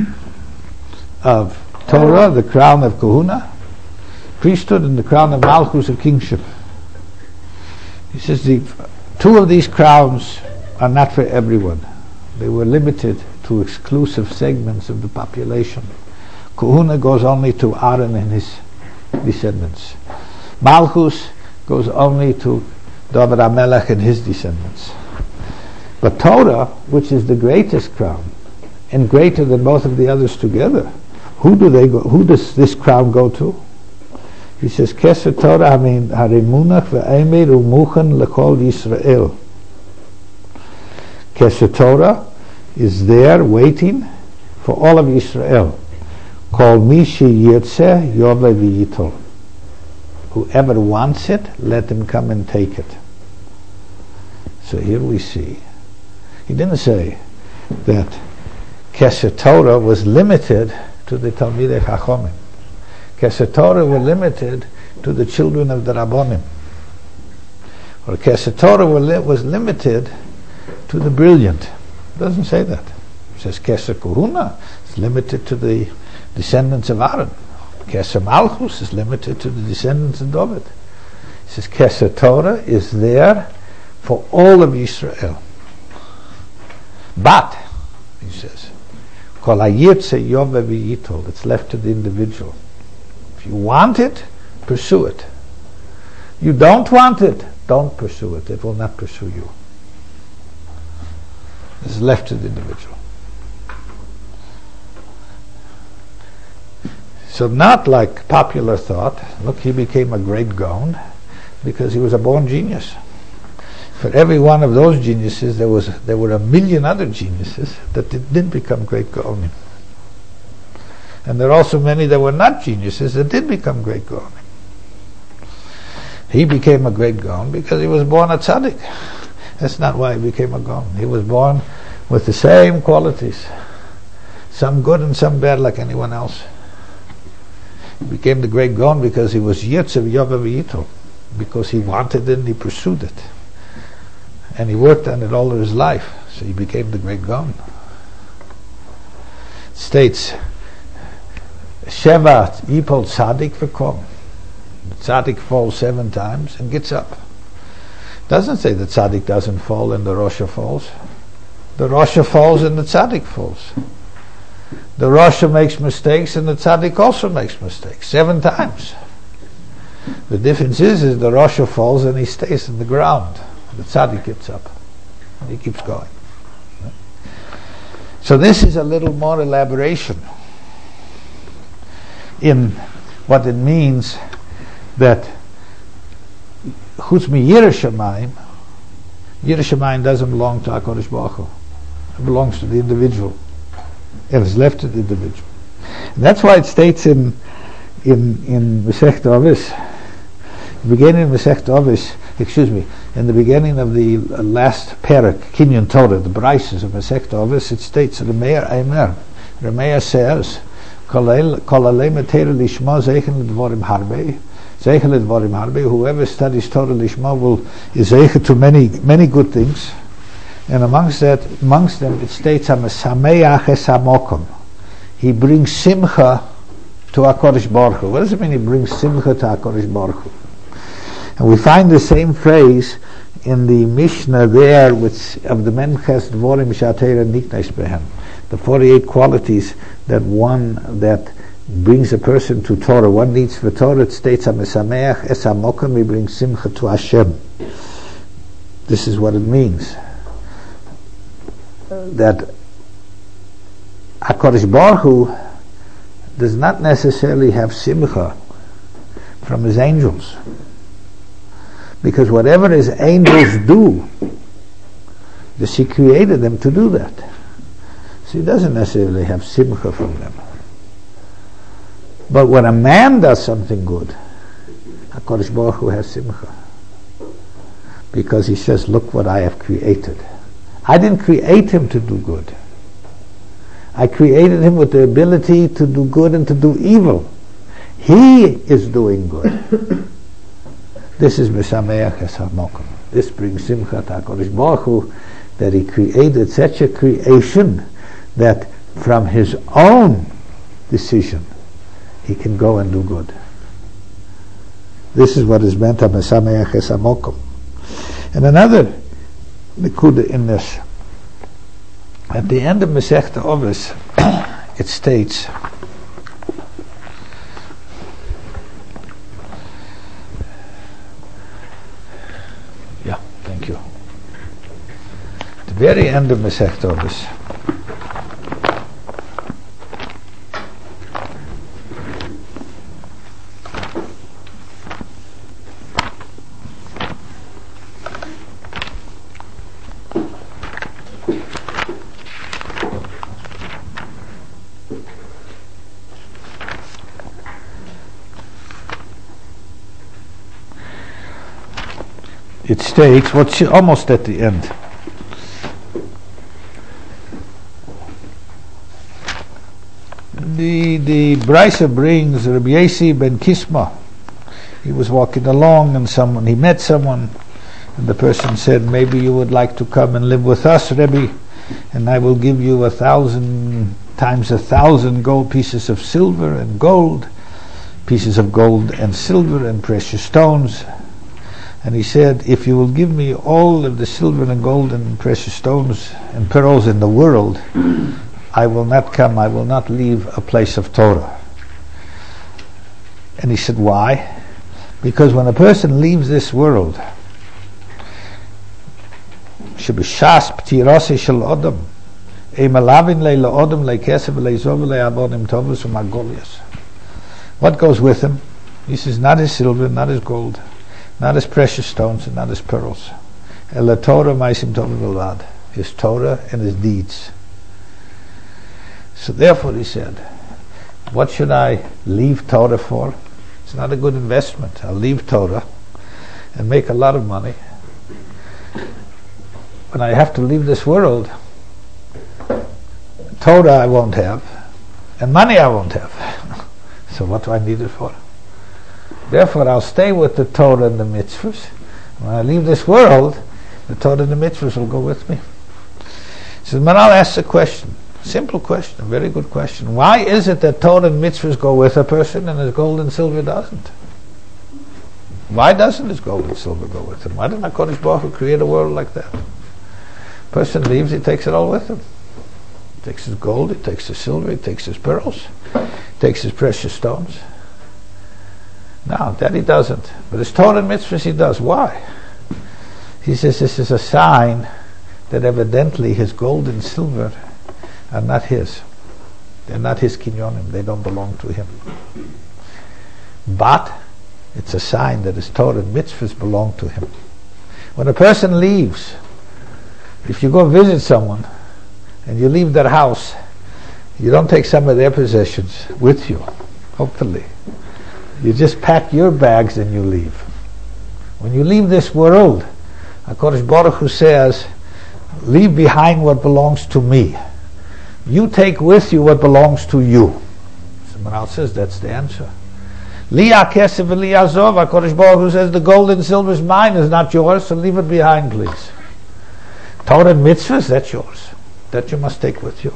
of Torah, the crown of Kahuna, priesthood, and the crown of Malchus, of kingship. He says 2 of these crowns are not for everyone. They were limited to exclusive segments of the population. Kahuna goes only to Aaron and his descendants. Malchus goes only to David HaMelech and his descendants. But Torah, which is the greatest crown, and greater than both of the others together, who does this crown go to? He says, Keser Torah harimunach ve'emer umuchen lekol Yisrael. Keser Torah is there waiting for all of Israel. Kol mi sheyirtzeh yoveh v'yitol. Whoever wants it, let him come and take it. So here we see, he didn't say that Keser Torah was limited to the Talmidei Chachomim. Keser Torah were limited to the children of the Rabbonim. Or Keser Torah was limited to the brilliant. It doesn't say that. It says Keser Kohuna is limited to the descendants of Aaron. Keser Malchus is limited to the descendants of David. It says Keser Torah is there for all of Israel. But, he says, Kol hayirtze yove v'yitol, it's left to the individual. If you want it, pursue it. You don't want it, don't pursue it. It will not pursue you. It's left to the individual. So not like popular thought, look, he became a great Gaon because he was a born genius. For every one of those geniuses, there were a million other geniuses that didn't become great Gaonim. And there are also many that were not geniuses that did become great Gaonim. He became a great Gaon because he was born a tzaddik. That's not why he became a Gaon. He was born with the same qualities, some good and some bad like anyone else. He became the great Gaon because he was Yitzav Yova V'Yitol, because he wanted it and he pursued it. And he worked on it all of his life, so he became the great Gaon. It states, Sheva Yipol Tzaddik V'Kom. The Tzaddik falls 7 times and gets up. It doesn't say the Tzaddik doesn't fall and the Rosha falls. The Rosha falls and the Tzaddik falls. The Rosha makes mistakes and the Tzaddik also makes mistakes 7 times. The difference is the Rosha falls and he stays on the ground. The tzaddik gets up and he keeps going. So this is a little more elaboration in what it means that chutz mi Yireh Shamayim, Yireh Shamayim doesn't belong to HaKadosh Baruch Hu. It belongs to the individual. It is left to the individual. And that's why it states in Masechta Avos, beginning of Masechta Avos, in the beginning of the last parak, Kinyan Torah, the Brises of Masechta Avos, it states, Remeir Eimer, Remeir says, Kol alei matera lishma zeichen ledvarim harbe, zeichen ledvarim harbe, whoever studies Torah lishma is zeichen to many good things, and amongst them it states, Hamasameach es hamokom, he brings simcha to HaKadosh Baruch Hu. What does it mean he brings simcha to HaKadosh Baruch Hu? And we find the same phrase in the Mishnah there of the Menches Dvorim Shatera Niknesh Behem, the 48 qualities that brings a person to Torah. One needs for Torah. It states, HaMesameach es hamokom, we bring simcha to Hashem. This is what it means. That HaKadosh Baruch Hu does not necessarily have simcha from his angels. Because whatever his angels do, he created them to do that. So he doesn't necessarily have simcha from them. But when a man does something good, HaKadosh Baruch Hu has simcha. Because he says, look what I have created. I didn't create him to do good. I created him with the ability to do good and to do evil. He is doing good. This is Mesameach es hamokom. This brings simcha to HaKadosh Baruch Hu, that he created such a creation that from his own decision he can go and do good. This is what is meant by Mesameach es hamokom. And another nekuda in this, at the end of Masechta Avos, it states, thank you. At the very end of Masechta Avos, it states, what's almost at the end. the Brisa brings Rabbi Yossi ben Kisma. He was walking along and he met someone, and the person said, maybe you would like to come and live with us, Rebbe, and I will give you 1,000 times 1,000 gold pieces of silver and gold, pieces of gold and silver and precious stones. And he said, if you will give me all of the silver and gold and precious stones and pearls in the world, I will not leave a place of Torah. And he said, why? Because when a person leaves this world, שבש"ס פטירתו של אדם, מלווין לאדם לכסף ולזהב ולעבודים טובים ומרגליות. What goes with him? He says, not his silver, not his gold, not his precious stones, and not his pearls. אלא תורה מעשים טובים בלבד. His Torah and his deeds. So therefore he said, what should I leave Torah for? It's not a good investment. I'll leave Torah and make a lot of money. When I have to leave this world, Torah I won't have, and money I won't have. So what do I need it for? Therefore I'll stay with the Torah and the mitzvahs. When I leave this world, the Torah and the mitzvahs will go with me. So Maharal asks a question, simple question, a very good question. Why is it that Torah and mitzvahs go with a person and his gold and silver doesn't? Why doesn't his gold and silver go with him? Why didn't HaKadosh Baruch Hu create a world like that? Person leaves, he takes it all with him. He takes his gold, he takes his silver, he takes his pearls, he takes his precious stones. No, that he doesn't. But his Torah and mitzvahs he does. Why? He says this is a sign that evidently his gold and silver are not his. They're not his kinyonim. They don't belong to him. But it's a sign that his Torah and mitzvahs belong to him. When a person leaves, if you go visit someone and you leave their house, you don't take some of their possessions with you, hopefully. You just pack your bags and you leave. When you leave this world, HaKadosh Baruch Hu says, leave behind what belongs to me. You take with you what belongs to you. So Maharal says that's the answer. Li ha'kesef v'li ha'zov, HaKadosh Baruch Hu says the gold and silver is mine, is not yours, so leave it behind, please. Torah and mitzvahs, that's yours. That you must take with you.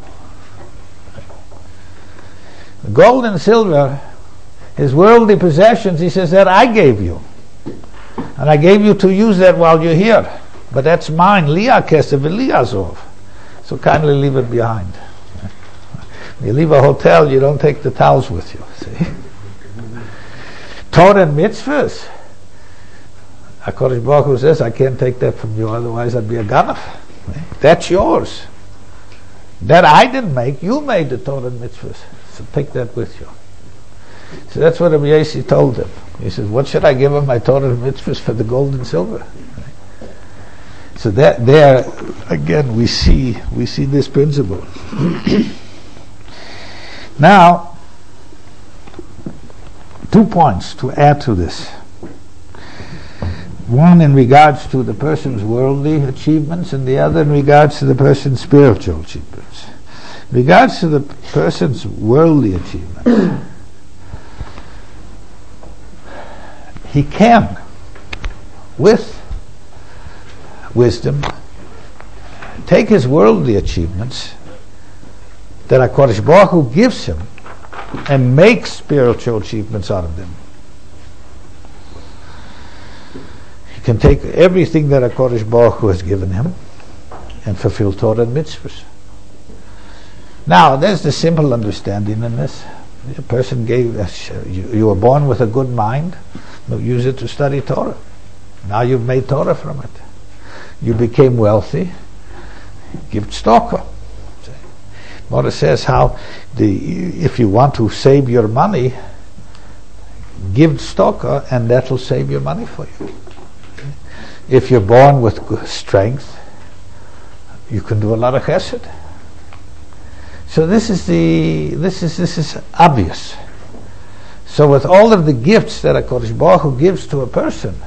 The gold and silver, his worldly possessions, he says that I gave you. And I gave you to use that while you're here. But that's mine. Li ha'kesef v'li ha'zov. So kindly leave it behind. When you leave a hotel, you don't take the towels with you. See? Torah and mitzvahs. HaKadosh Baruch Hu says, I can't take that from you, otherwise I'd be a ganaf. That's yours. That I didn't make, you made the Torah and mitzvahs. So take that with you. So that's what Rabbi Yossi told him. He says, what should I give him my Torah and mitzvahs for the gold and silver? So that there, again, we see this principle. Now, 2 points to add to this. One in regards to the person's worldly achievements, and the other in regards to the person's spiritual achievements. In regards to the person's worldly achievements, he can, with wisdom, take his worldly achievements that HaKadosh Baruch Hu gives him and make spiritual achievements out of them. He can take everything that HaKadosh Baruch Hu has given him and fulfill Torah and mitzvahs. Now, there's the simple understanding in this. A person you were born with a good mind, use it to study Torah. Now you've made Torah from it. You became wealthy, give tzedakah. Mordechai says how if you want to save your money, give tzedakah and that will save your money for you. If you're born with strength, you can do a lot of chesed. So this is obvious. So with all of the gifts that HaKadosh Baruch Hu gives to a person,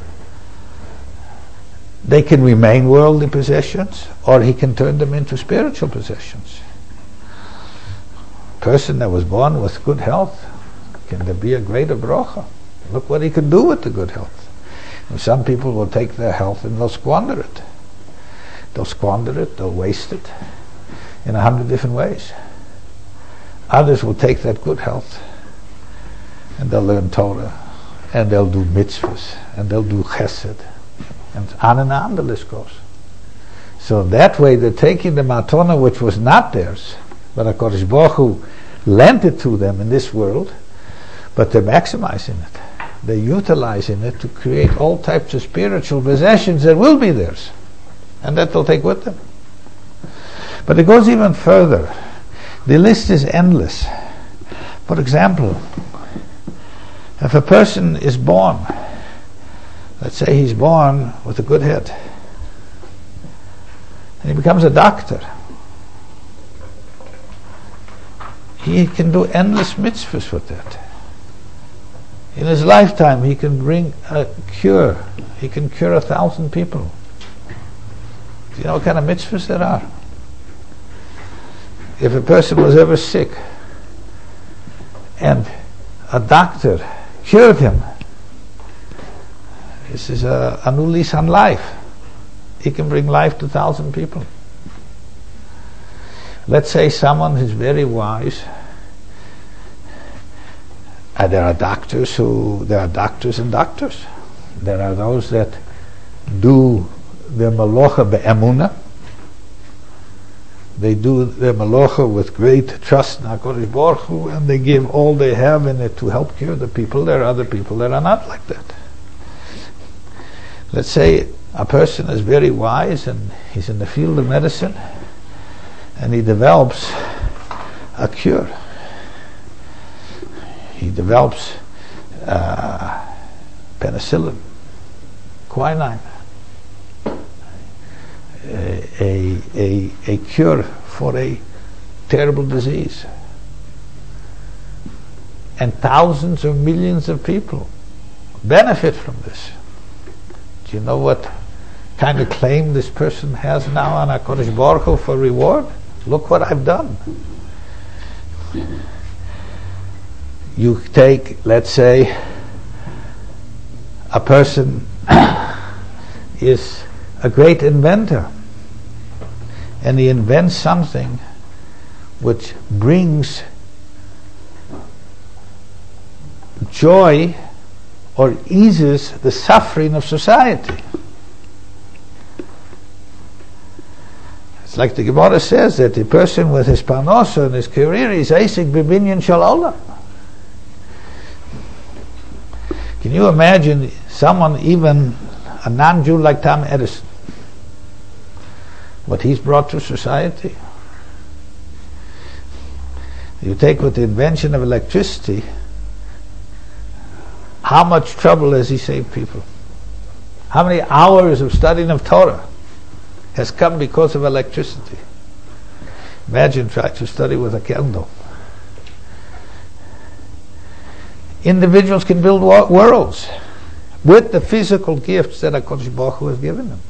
they can remain worldly possessions, or he can turn them into spiritual possessions. person that was born with good health, can there be a greater bracha? Look what he can do with the good health. And some people will take their health and they'll squander it. They'll waste it in 100 different ways. Others will take that good health and they'll learn Torah, and they'll do mitzvahs, and they'll do chesed, and on the list goes. So that way they're taking the matona which was not theirs, but HaKadosh Baruch Hu lent it to them in this world, but they're maximizing it. They're utilizing it to create all types of spiritual possessions that will be theirs, and that they'll take with them. But it goes even further. The list is endless. For example, if a person is born, let's say he's born with a good head, and he becomes a doctor, he can do endless mitzvahs with that. In his lifetime he can bring a cure. He can cure 1,000 people. Do you know what kind of mitzvahs there are? If a person was ever sick and a doctor cured him, this is a new lease on life. He can bring life to 1,000 people. Let's say someone is very wise. There are doctors and doctors. There are those that do their malocha be'emunah. They do their malocha with great trust in HaKadosh Baruch Hu, and they give all they have in it to help cure the people. There are other people that are not like that. Let's say a person is very wise and he's in the field of medicine and he develops a cure. He develops penicillin, quinine, a cure for a terrible disease. And thousands or millions of people benefit from this. Do you know what kind of claim this person has now on HaKadosh Baruch Hu for reward? Look what I've done. You take, let's say, a person is a great inventor, and he invents something which brings joy or eases the suffering of society. It's like the Gemara says that the person with his parnasa and his career is Eisik b'binyan shel olam. Can you imagine someone, even a non-Jew like Thomas Edison, what he's brought to society? You take with the invention of electricity, how much trouble has he saved people? How many hours of studying of Torah has come because of electricity? Imagine trying to study with a candle. Individuals can build worlds with the physical gifts that HaKadosh Baruch Hu has given them.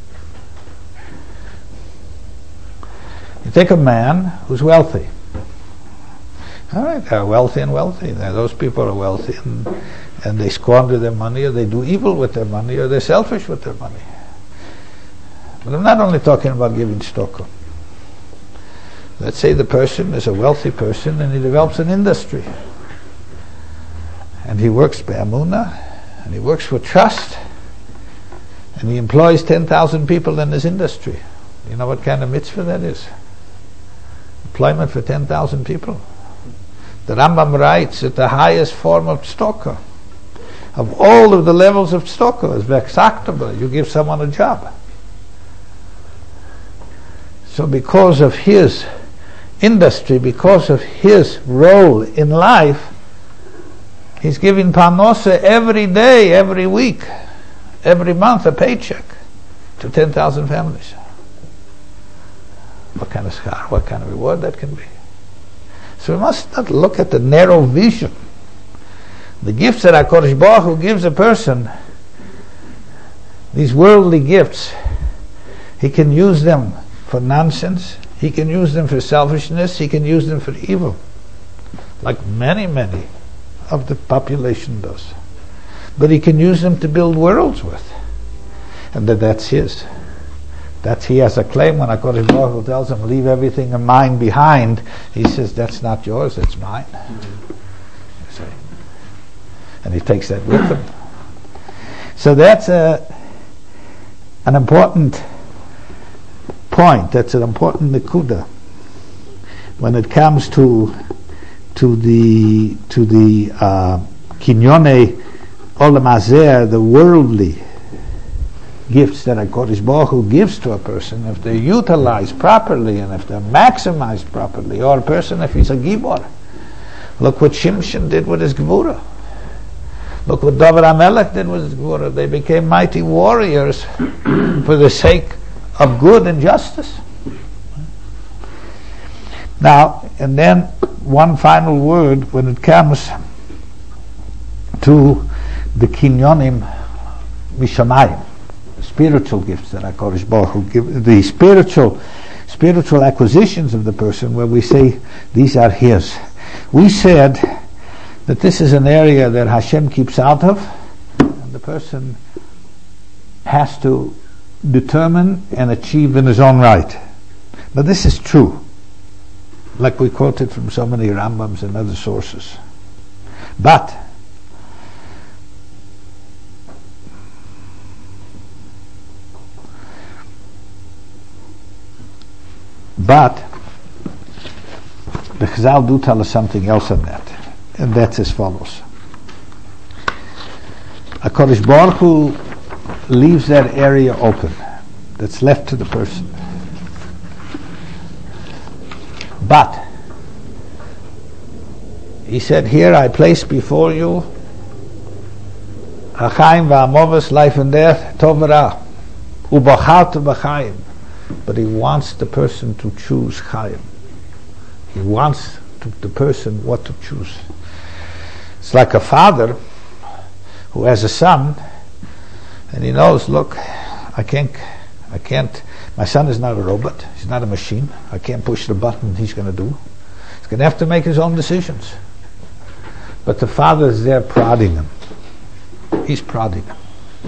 You take a man who's wealthy. All right, they're wealthy and wealthy. Those people are wealthy and they squander their money, or they do evil with their money, or they're selfish with their money. But I'm not only talking about giving tzedakah. Let's say the person is a wealthy person and he develops an industry. And he works be'amunah, and he works with trust, and he employs 10,000 people in his industry. You know what kind of mitzvah that is? Employment for 10,000 people. The Rambam writes that the highest form of tzedakah, of all of the levels of tzedakah, is v'exaktaba. You give someone a job. So because of his industry, because of his role in life, he's giving parnasa every day, every week, every month, a paycheck to 10,000 families. What kind of schar, what kind of reward that can be? So we must not look at the narrow vision. The gifts that HaKadosh Baruch Hu gives a person, these worldly gifts, he can use them for nonsense, he can use them for selfishness, he can use them for evil. like many of the population does. But he can use them to build worlds with. And that's his. That he has a claim when HaKadosh Baruch Hu tells him, leave everything of mine behind. He says, that's not yours, it's mine. You see? And he takes that with him. So that's an important point. That's an important nekuda when it comes to the kinyone olam hazeh, the worldly gifts that HaKadosh Baruch Hu gives to a person, if they're utilized properly and if they're maximized properly, or a person if he's a gibor. Look what Shimshon did with his gevura. Look what David HaMelech did with his gevura. They became mighty warriors for the sake of good and justice. Now, and then one final word when it comes to the kinyonim mishamayim, spiritual gifts that HaKadosh Baruch Hu give, the spiritual acquisitions of the person, where we say these are his. We said that this is an area that Hashem keeps out of, and the person has to determine and achieve in his own right. But this is true, like we quoted from so many Rambams and other sources. But the Chazal do tell us something else on that, and that's as follows. HaKadosh Baruch Hu leaves that area open that's left to the person. But he said, here I place before you Hachaim va'amovas, life and death, tov v'ra, ubacharta b'chaim. But he wants the person to choose Chaim. He wants the person what to choose. It's like a father who has a son, and he knows, look, I can't, my son is not a robot, he's not a machine, I can't push the button he's going to do. He's going to have to make his own decisions. But the father is there prodding him. He's prodding him.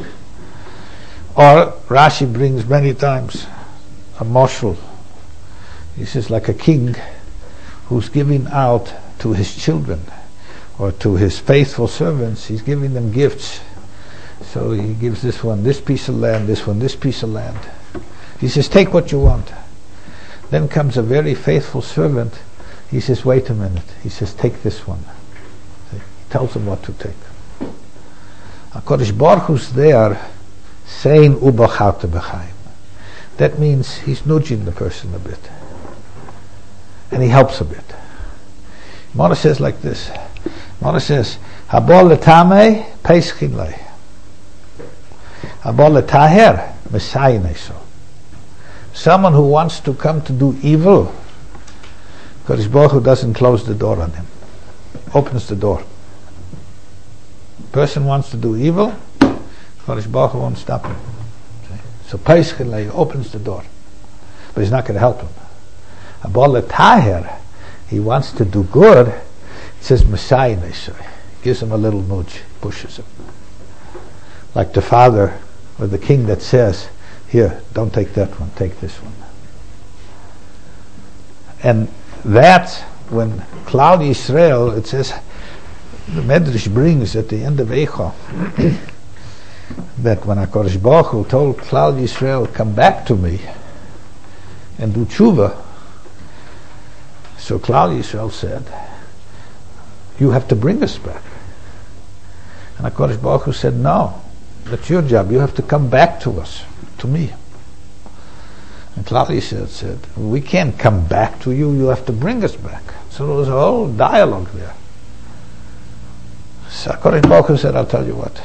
Or Rashi brings many times a moshel. He says, like a king who's giving out to his children or to his faithful servants, he's giving them gifts. So he gives this one this piece of land, this one this piece of land. He says, take what you want. Then comes a very faithful servant. He says, wait a minute. He says, take this one. He tells him what to take. HaKadosh Baruch Hu's there saying, ubacharta b'chaim. That means he's nudging the person a bit. And he helps a bit. Mora says like this. Mora says, Habol letame peischin lei. Habol letaher mesayin eso. Someone who wants to come to do evil, HaKadosh Baruch Hu doesn't close the door on him. Opens the door. Person wants to do evil, HaKadosh Baruch Hu won't stop him. So Peischin opens the door, but he's not going to help him. Abol Taher, he wants to do good. It says Messiah, gives him a little nudge, pushes him, like the father or the king that says, "Here, don't take that one, take this one." And that's when Klal Yisrael, it says, the Medrash brings at the end of Eicha, that when HaKadosh Baruch Hu told Klal Yisrael, come back to me and do tshuva, so Klal Yisrael said, you have to bring us back. And HaKadosh Baruch Hu said, no, that's your job, you have to come back to us, to me. And Klal Yisrael said, we can't come back to you, you have to bring us back. So there was a whole dialogue there. So HaKadosh Baruch Hu said, I'll tell you what.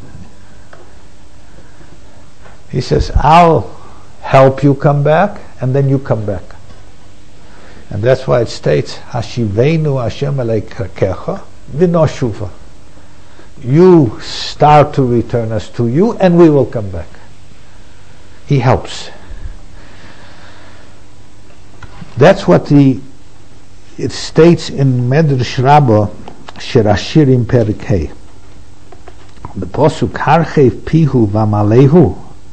He says, I'll help you come back, and then you come back. And that's why it states, Hashivenu Hashem Eleikecha v'no shuva. You start to return us to you, and we will come back. He helps. That's what the it states in Medrash Rabbah, Shirashirim Perik Hey, the Posuk Harchev Pihu Vamalehu,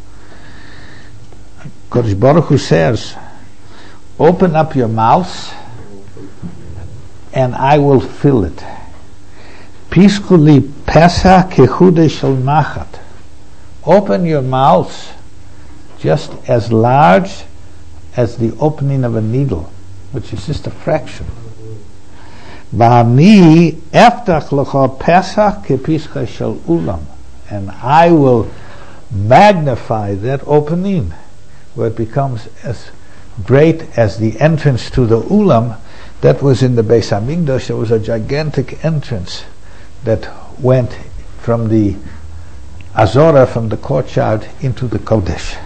Kodesh Baruch Hu says, open up your mouth and I will fill it. Piskuli Pesa Kehude Shel Machat. Open your mouth just as large as the opening of a needle, which is just a fraction. Va'ani eftach lecha Pesach kepischa shel ulam, and I will magnify that opening where it becomes as great as the entrance to the ulam that was in the Beis Hamikdash. There was a gigantic entrance that went from the Azorah, from the courtyard, into the Kodesh.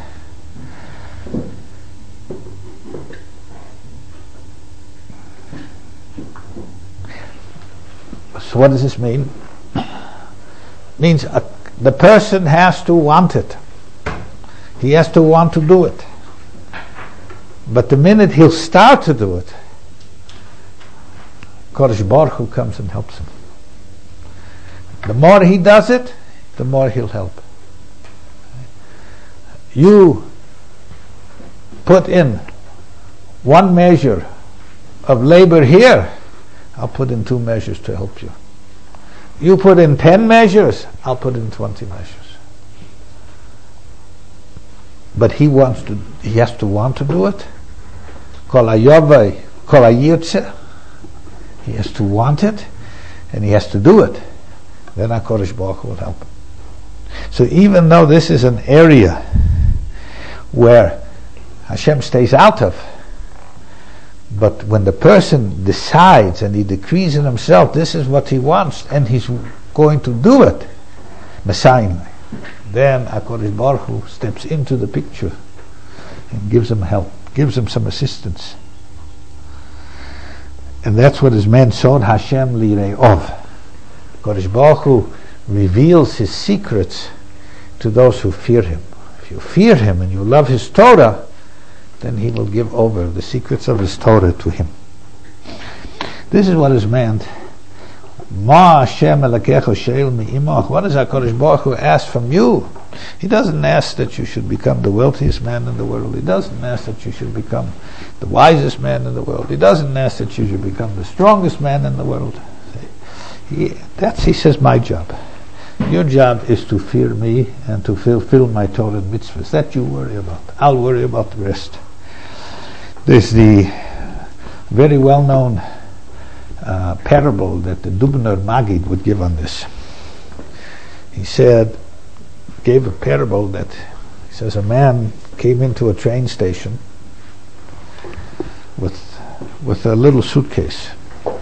So what does this mean? It means the person has to want it. He has to want to do it. But the minute he'll start to do it, Kodesh Baruch Hu comes and helps him. The more he does it, the more he'll help. You put in 1 measure of labor here, I'll put in 2 measures to help you. You put in 10 measures, I'll put in 20 measures. But he has to want to do it. Kol hayovei, kol hayirtzeh. He has to want it, and he has to do it. Then HaKadosh Baruch Hu will help him. So even though this is an area where Hashem stays out of, but when the person decides and he decrees in himself, this is what he wants, and he's going to do it, Messiah, then HaKadosh Baruch Hu steps into the picture and gives him help, gives him some assistance. And that's what is meant, Sod Hashem Lire'ov. Kodesh Baruch Hu reveals his secrets to those who fear him. If you fear him and you love his Torah, then he will give over the secrets of his Torah to him. This is what is meant. Ma Hashem Elokecha she'el mi'imach. What does HaKadosh Baruch Hu ask from you? He doesn't ask that you should become the wealthiest man in the world. He doesn't ask that you should become the wisest man in the world. He doesn't ask that you should become the strongest man in the world. He says, my job. Your job is to fear me and to fulfill my Torah and mitzvahs. That you worry about. I'll worry about the rest. There's the very well-known parable that the Dubner Magid would give on this. He gave a parable that, he says, a man came into a train station with a little suitcase.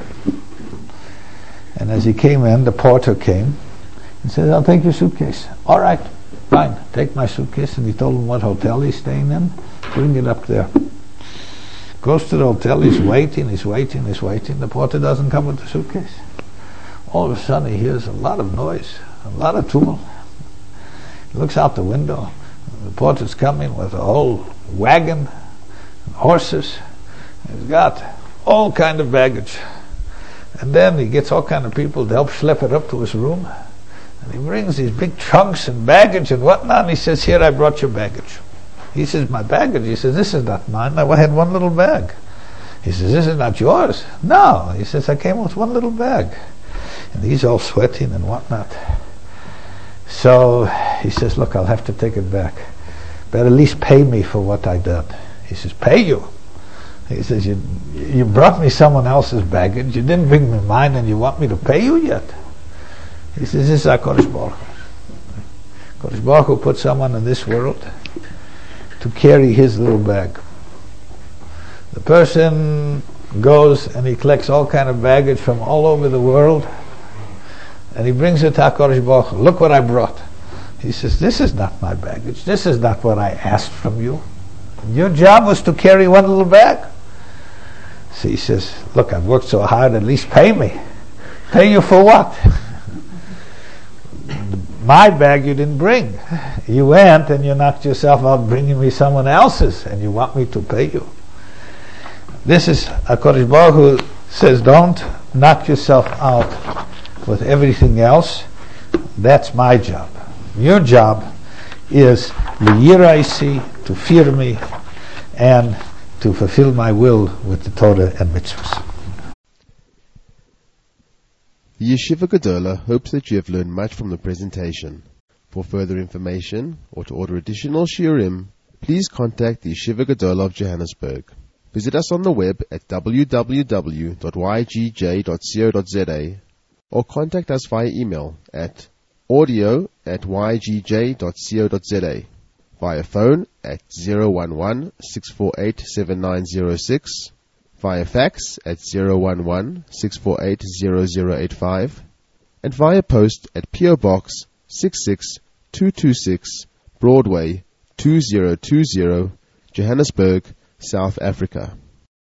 And as he came in, the porter came and said, I'll take your suitcase. All right, fine, take my suitcase. And he told him what hotel he's staying in. Bring it up there. Goes to the hotel, he's waiting. The porter doesn't come with the suitcase. All of a sudden he hears a lot of noise, a lot of tumult. He looks out the window. The porter's coming with a whole wagon, horses. He's got all kind of baggage. And then he gets all kind of people to help schlep it up to his room. And he brings these big trunks and baggage and whatnot. And he says, here, I brought your baggage. He says, my baggage? He says, this is not mine. I had 1 little bag. He says, this is not yours. No. He says, I came with 1 little bag. And he's all sweating and whatnot. So he says, look, I'll have to take it back. But at least pay me for what I did. He says, pay you? He says, you brought me someone else's baggage, you didn't bring me mine, and you want me to pay you yet? He says, this is HaKadosh Baruch Hu. HaKadosh Baruch Hu put someone in this world to carry his little bag. The person goes and he collects all kind of baggage from all over the world, and he brings it to HaKadosh Baruch Hu. Look what I brought. He says, this is not my baggage. This is not what I asked from you. Your job was to carry 1 little bag. So he says, look, I've worked so hard, at least pay me. Pay you for what? My bag you didn't bring. You went and you knocked yourself out bringing me someone else's, and you want me to pay you. This is HaKadosh Baruch Hu says, don't knock yourself out with everything else. That's my job. Your job is l'yiraisi, to fear me, and to fulfill my will with the Torah and mitzvahs. The Yeshiva Gedola hopes that you have learned much from the presentation. For further information or to order additional shiurim, please contact the Yeshiva Gedola of Johannesburg. Visit us on the web at www.ygj.co.za or contact us via email at audio@ygj.co.za, via phone at 011-648-7906, via fax at 011-648-0085, and via post at P.O. Box 66226, Broadway 2020, Johannesburg, South Africa.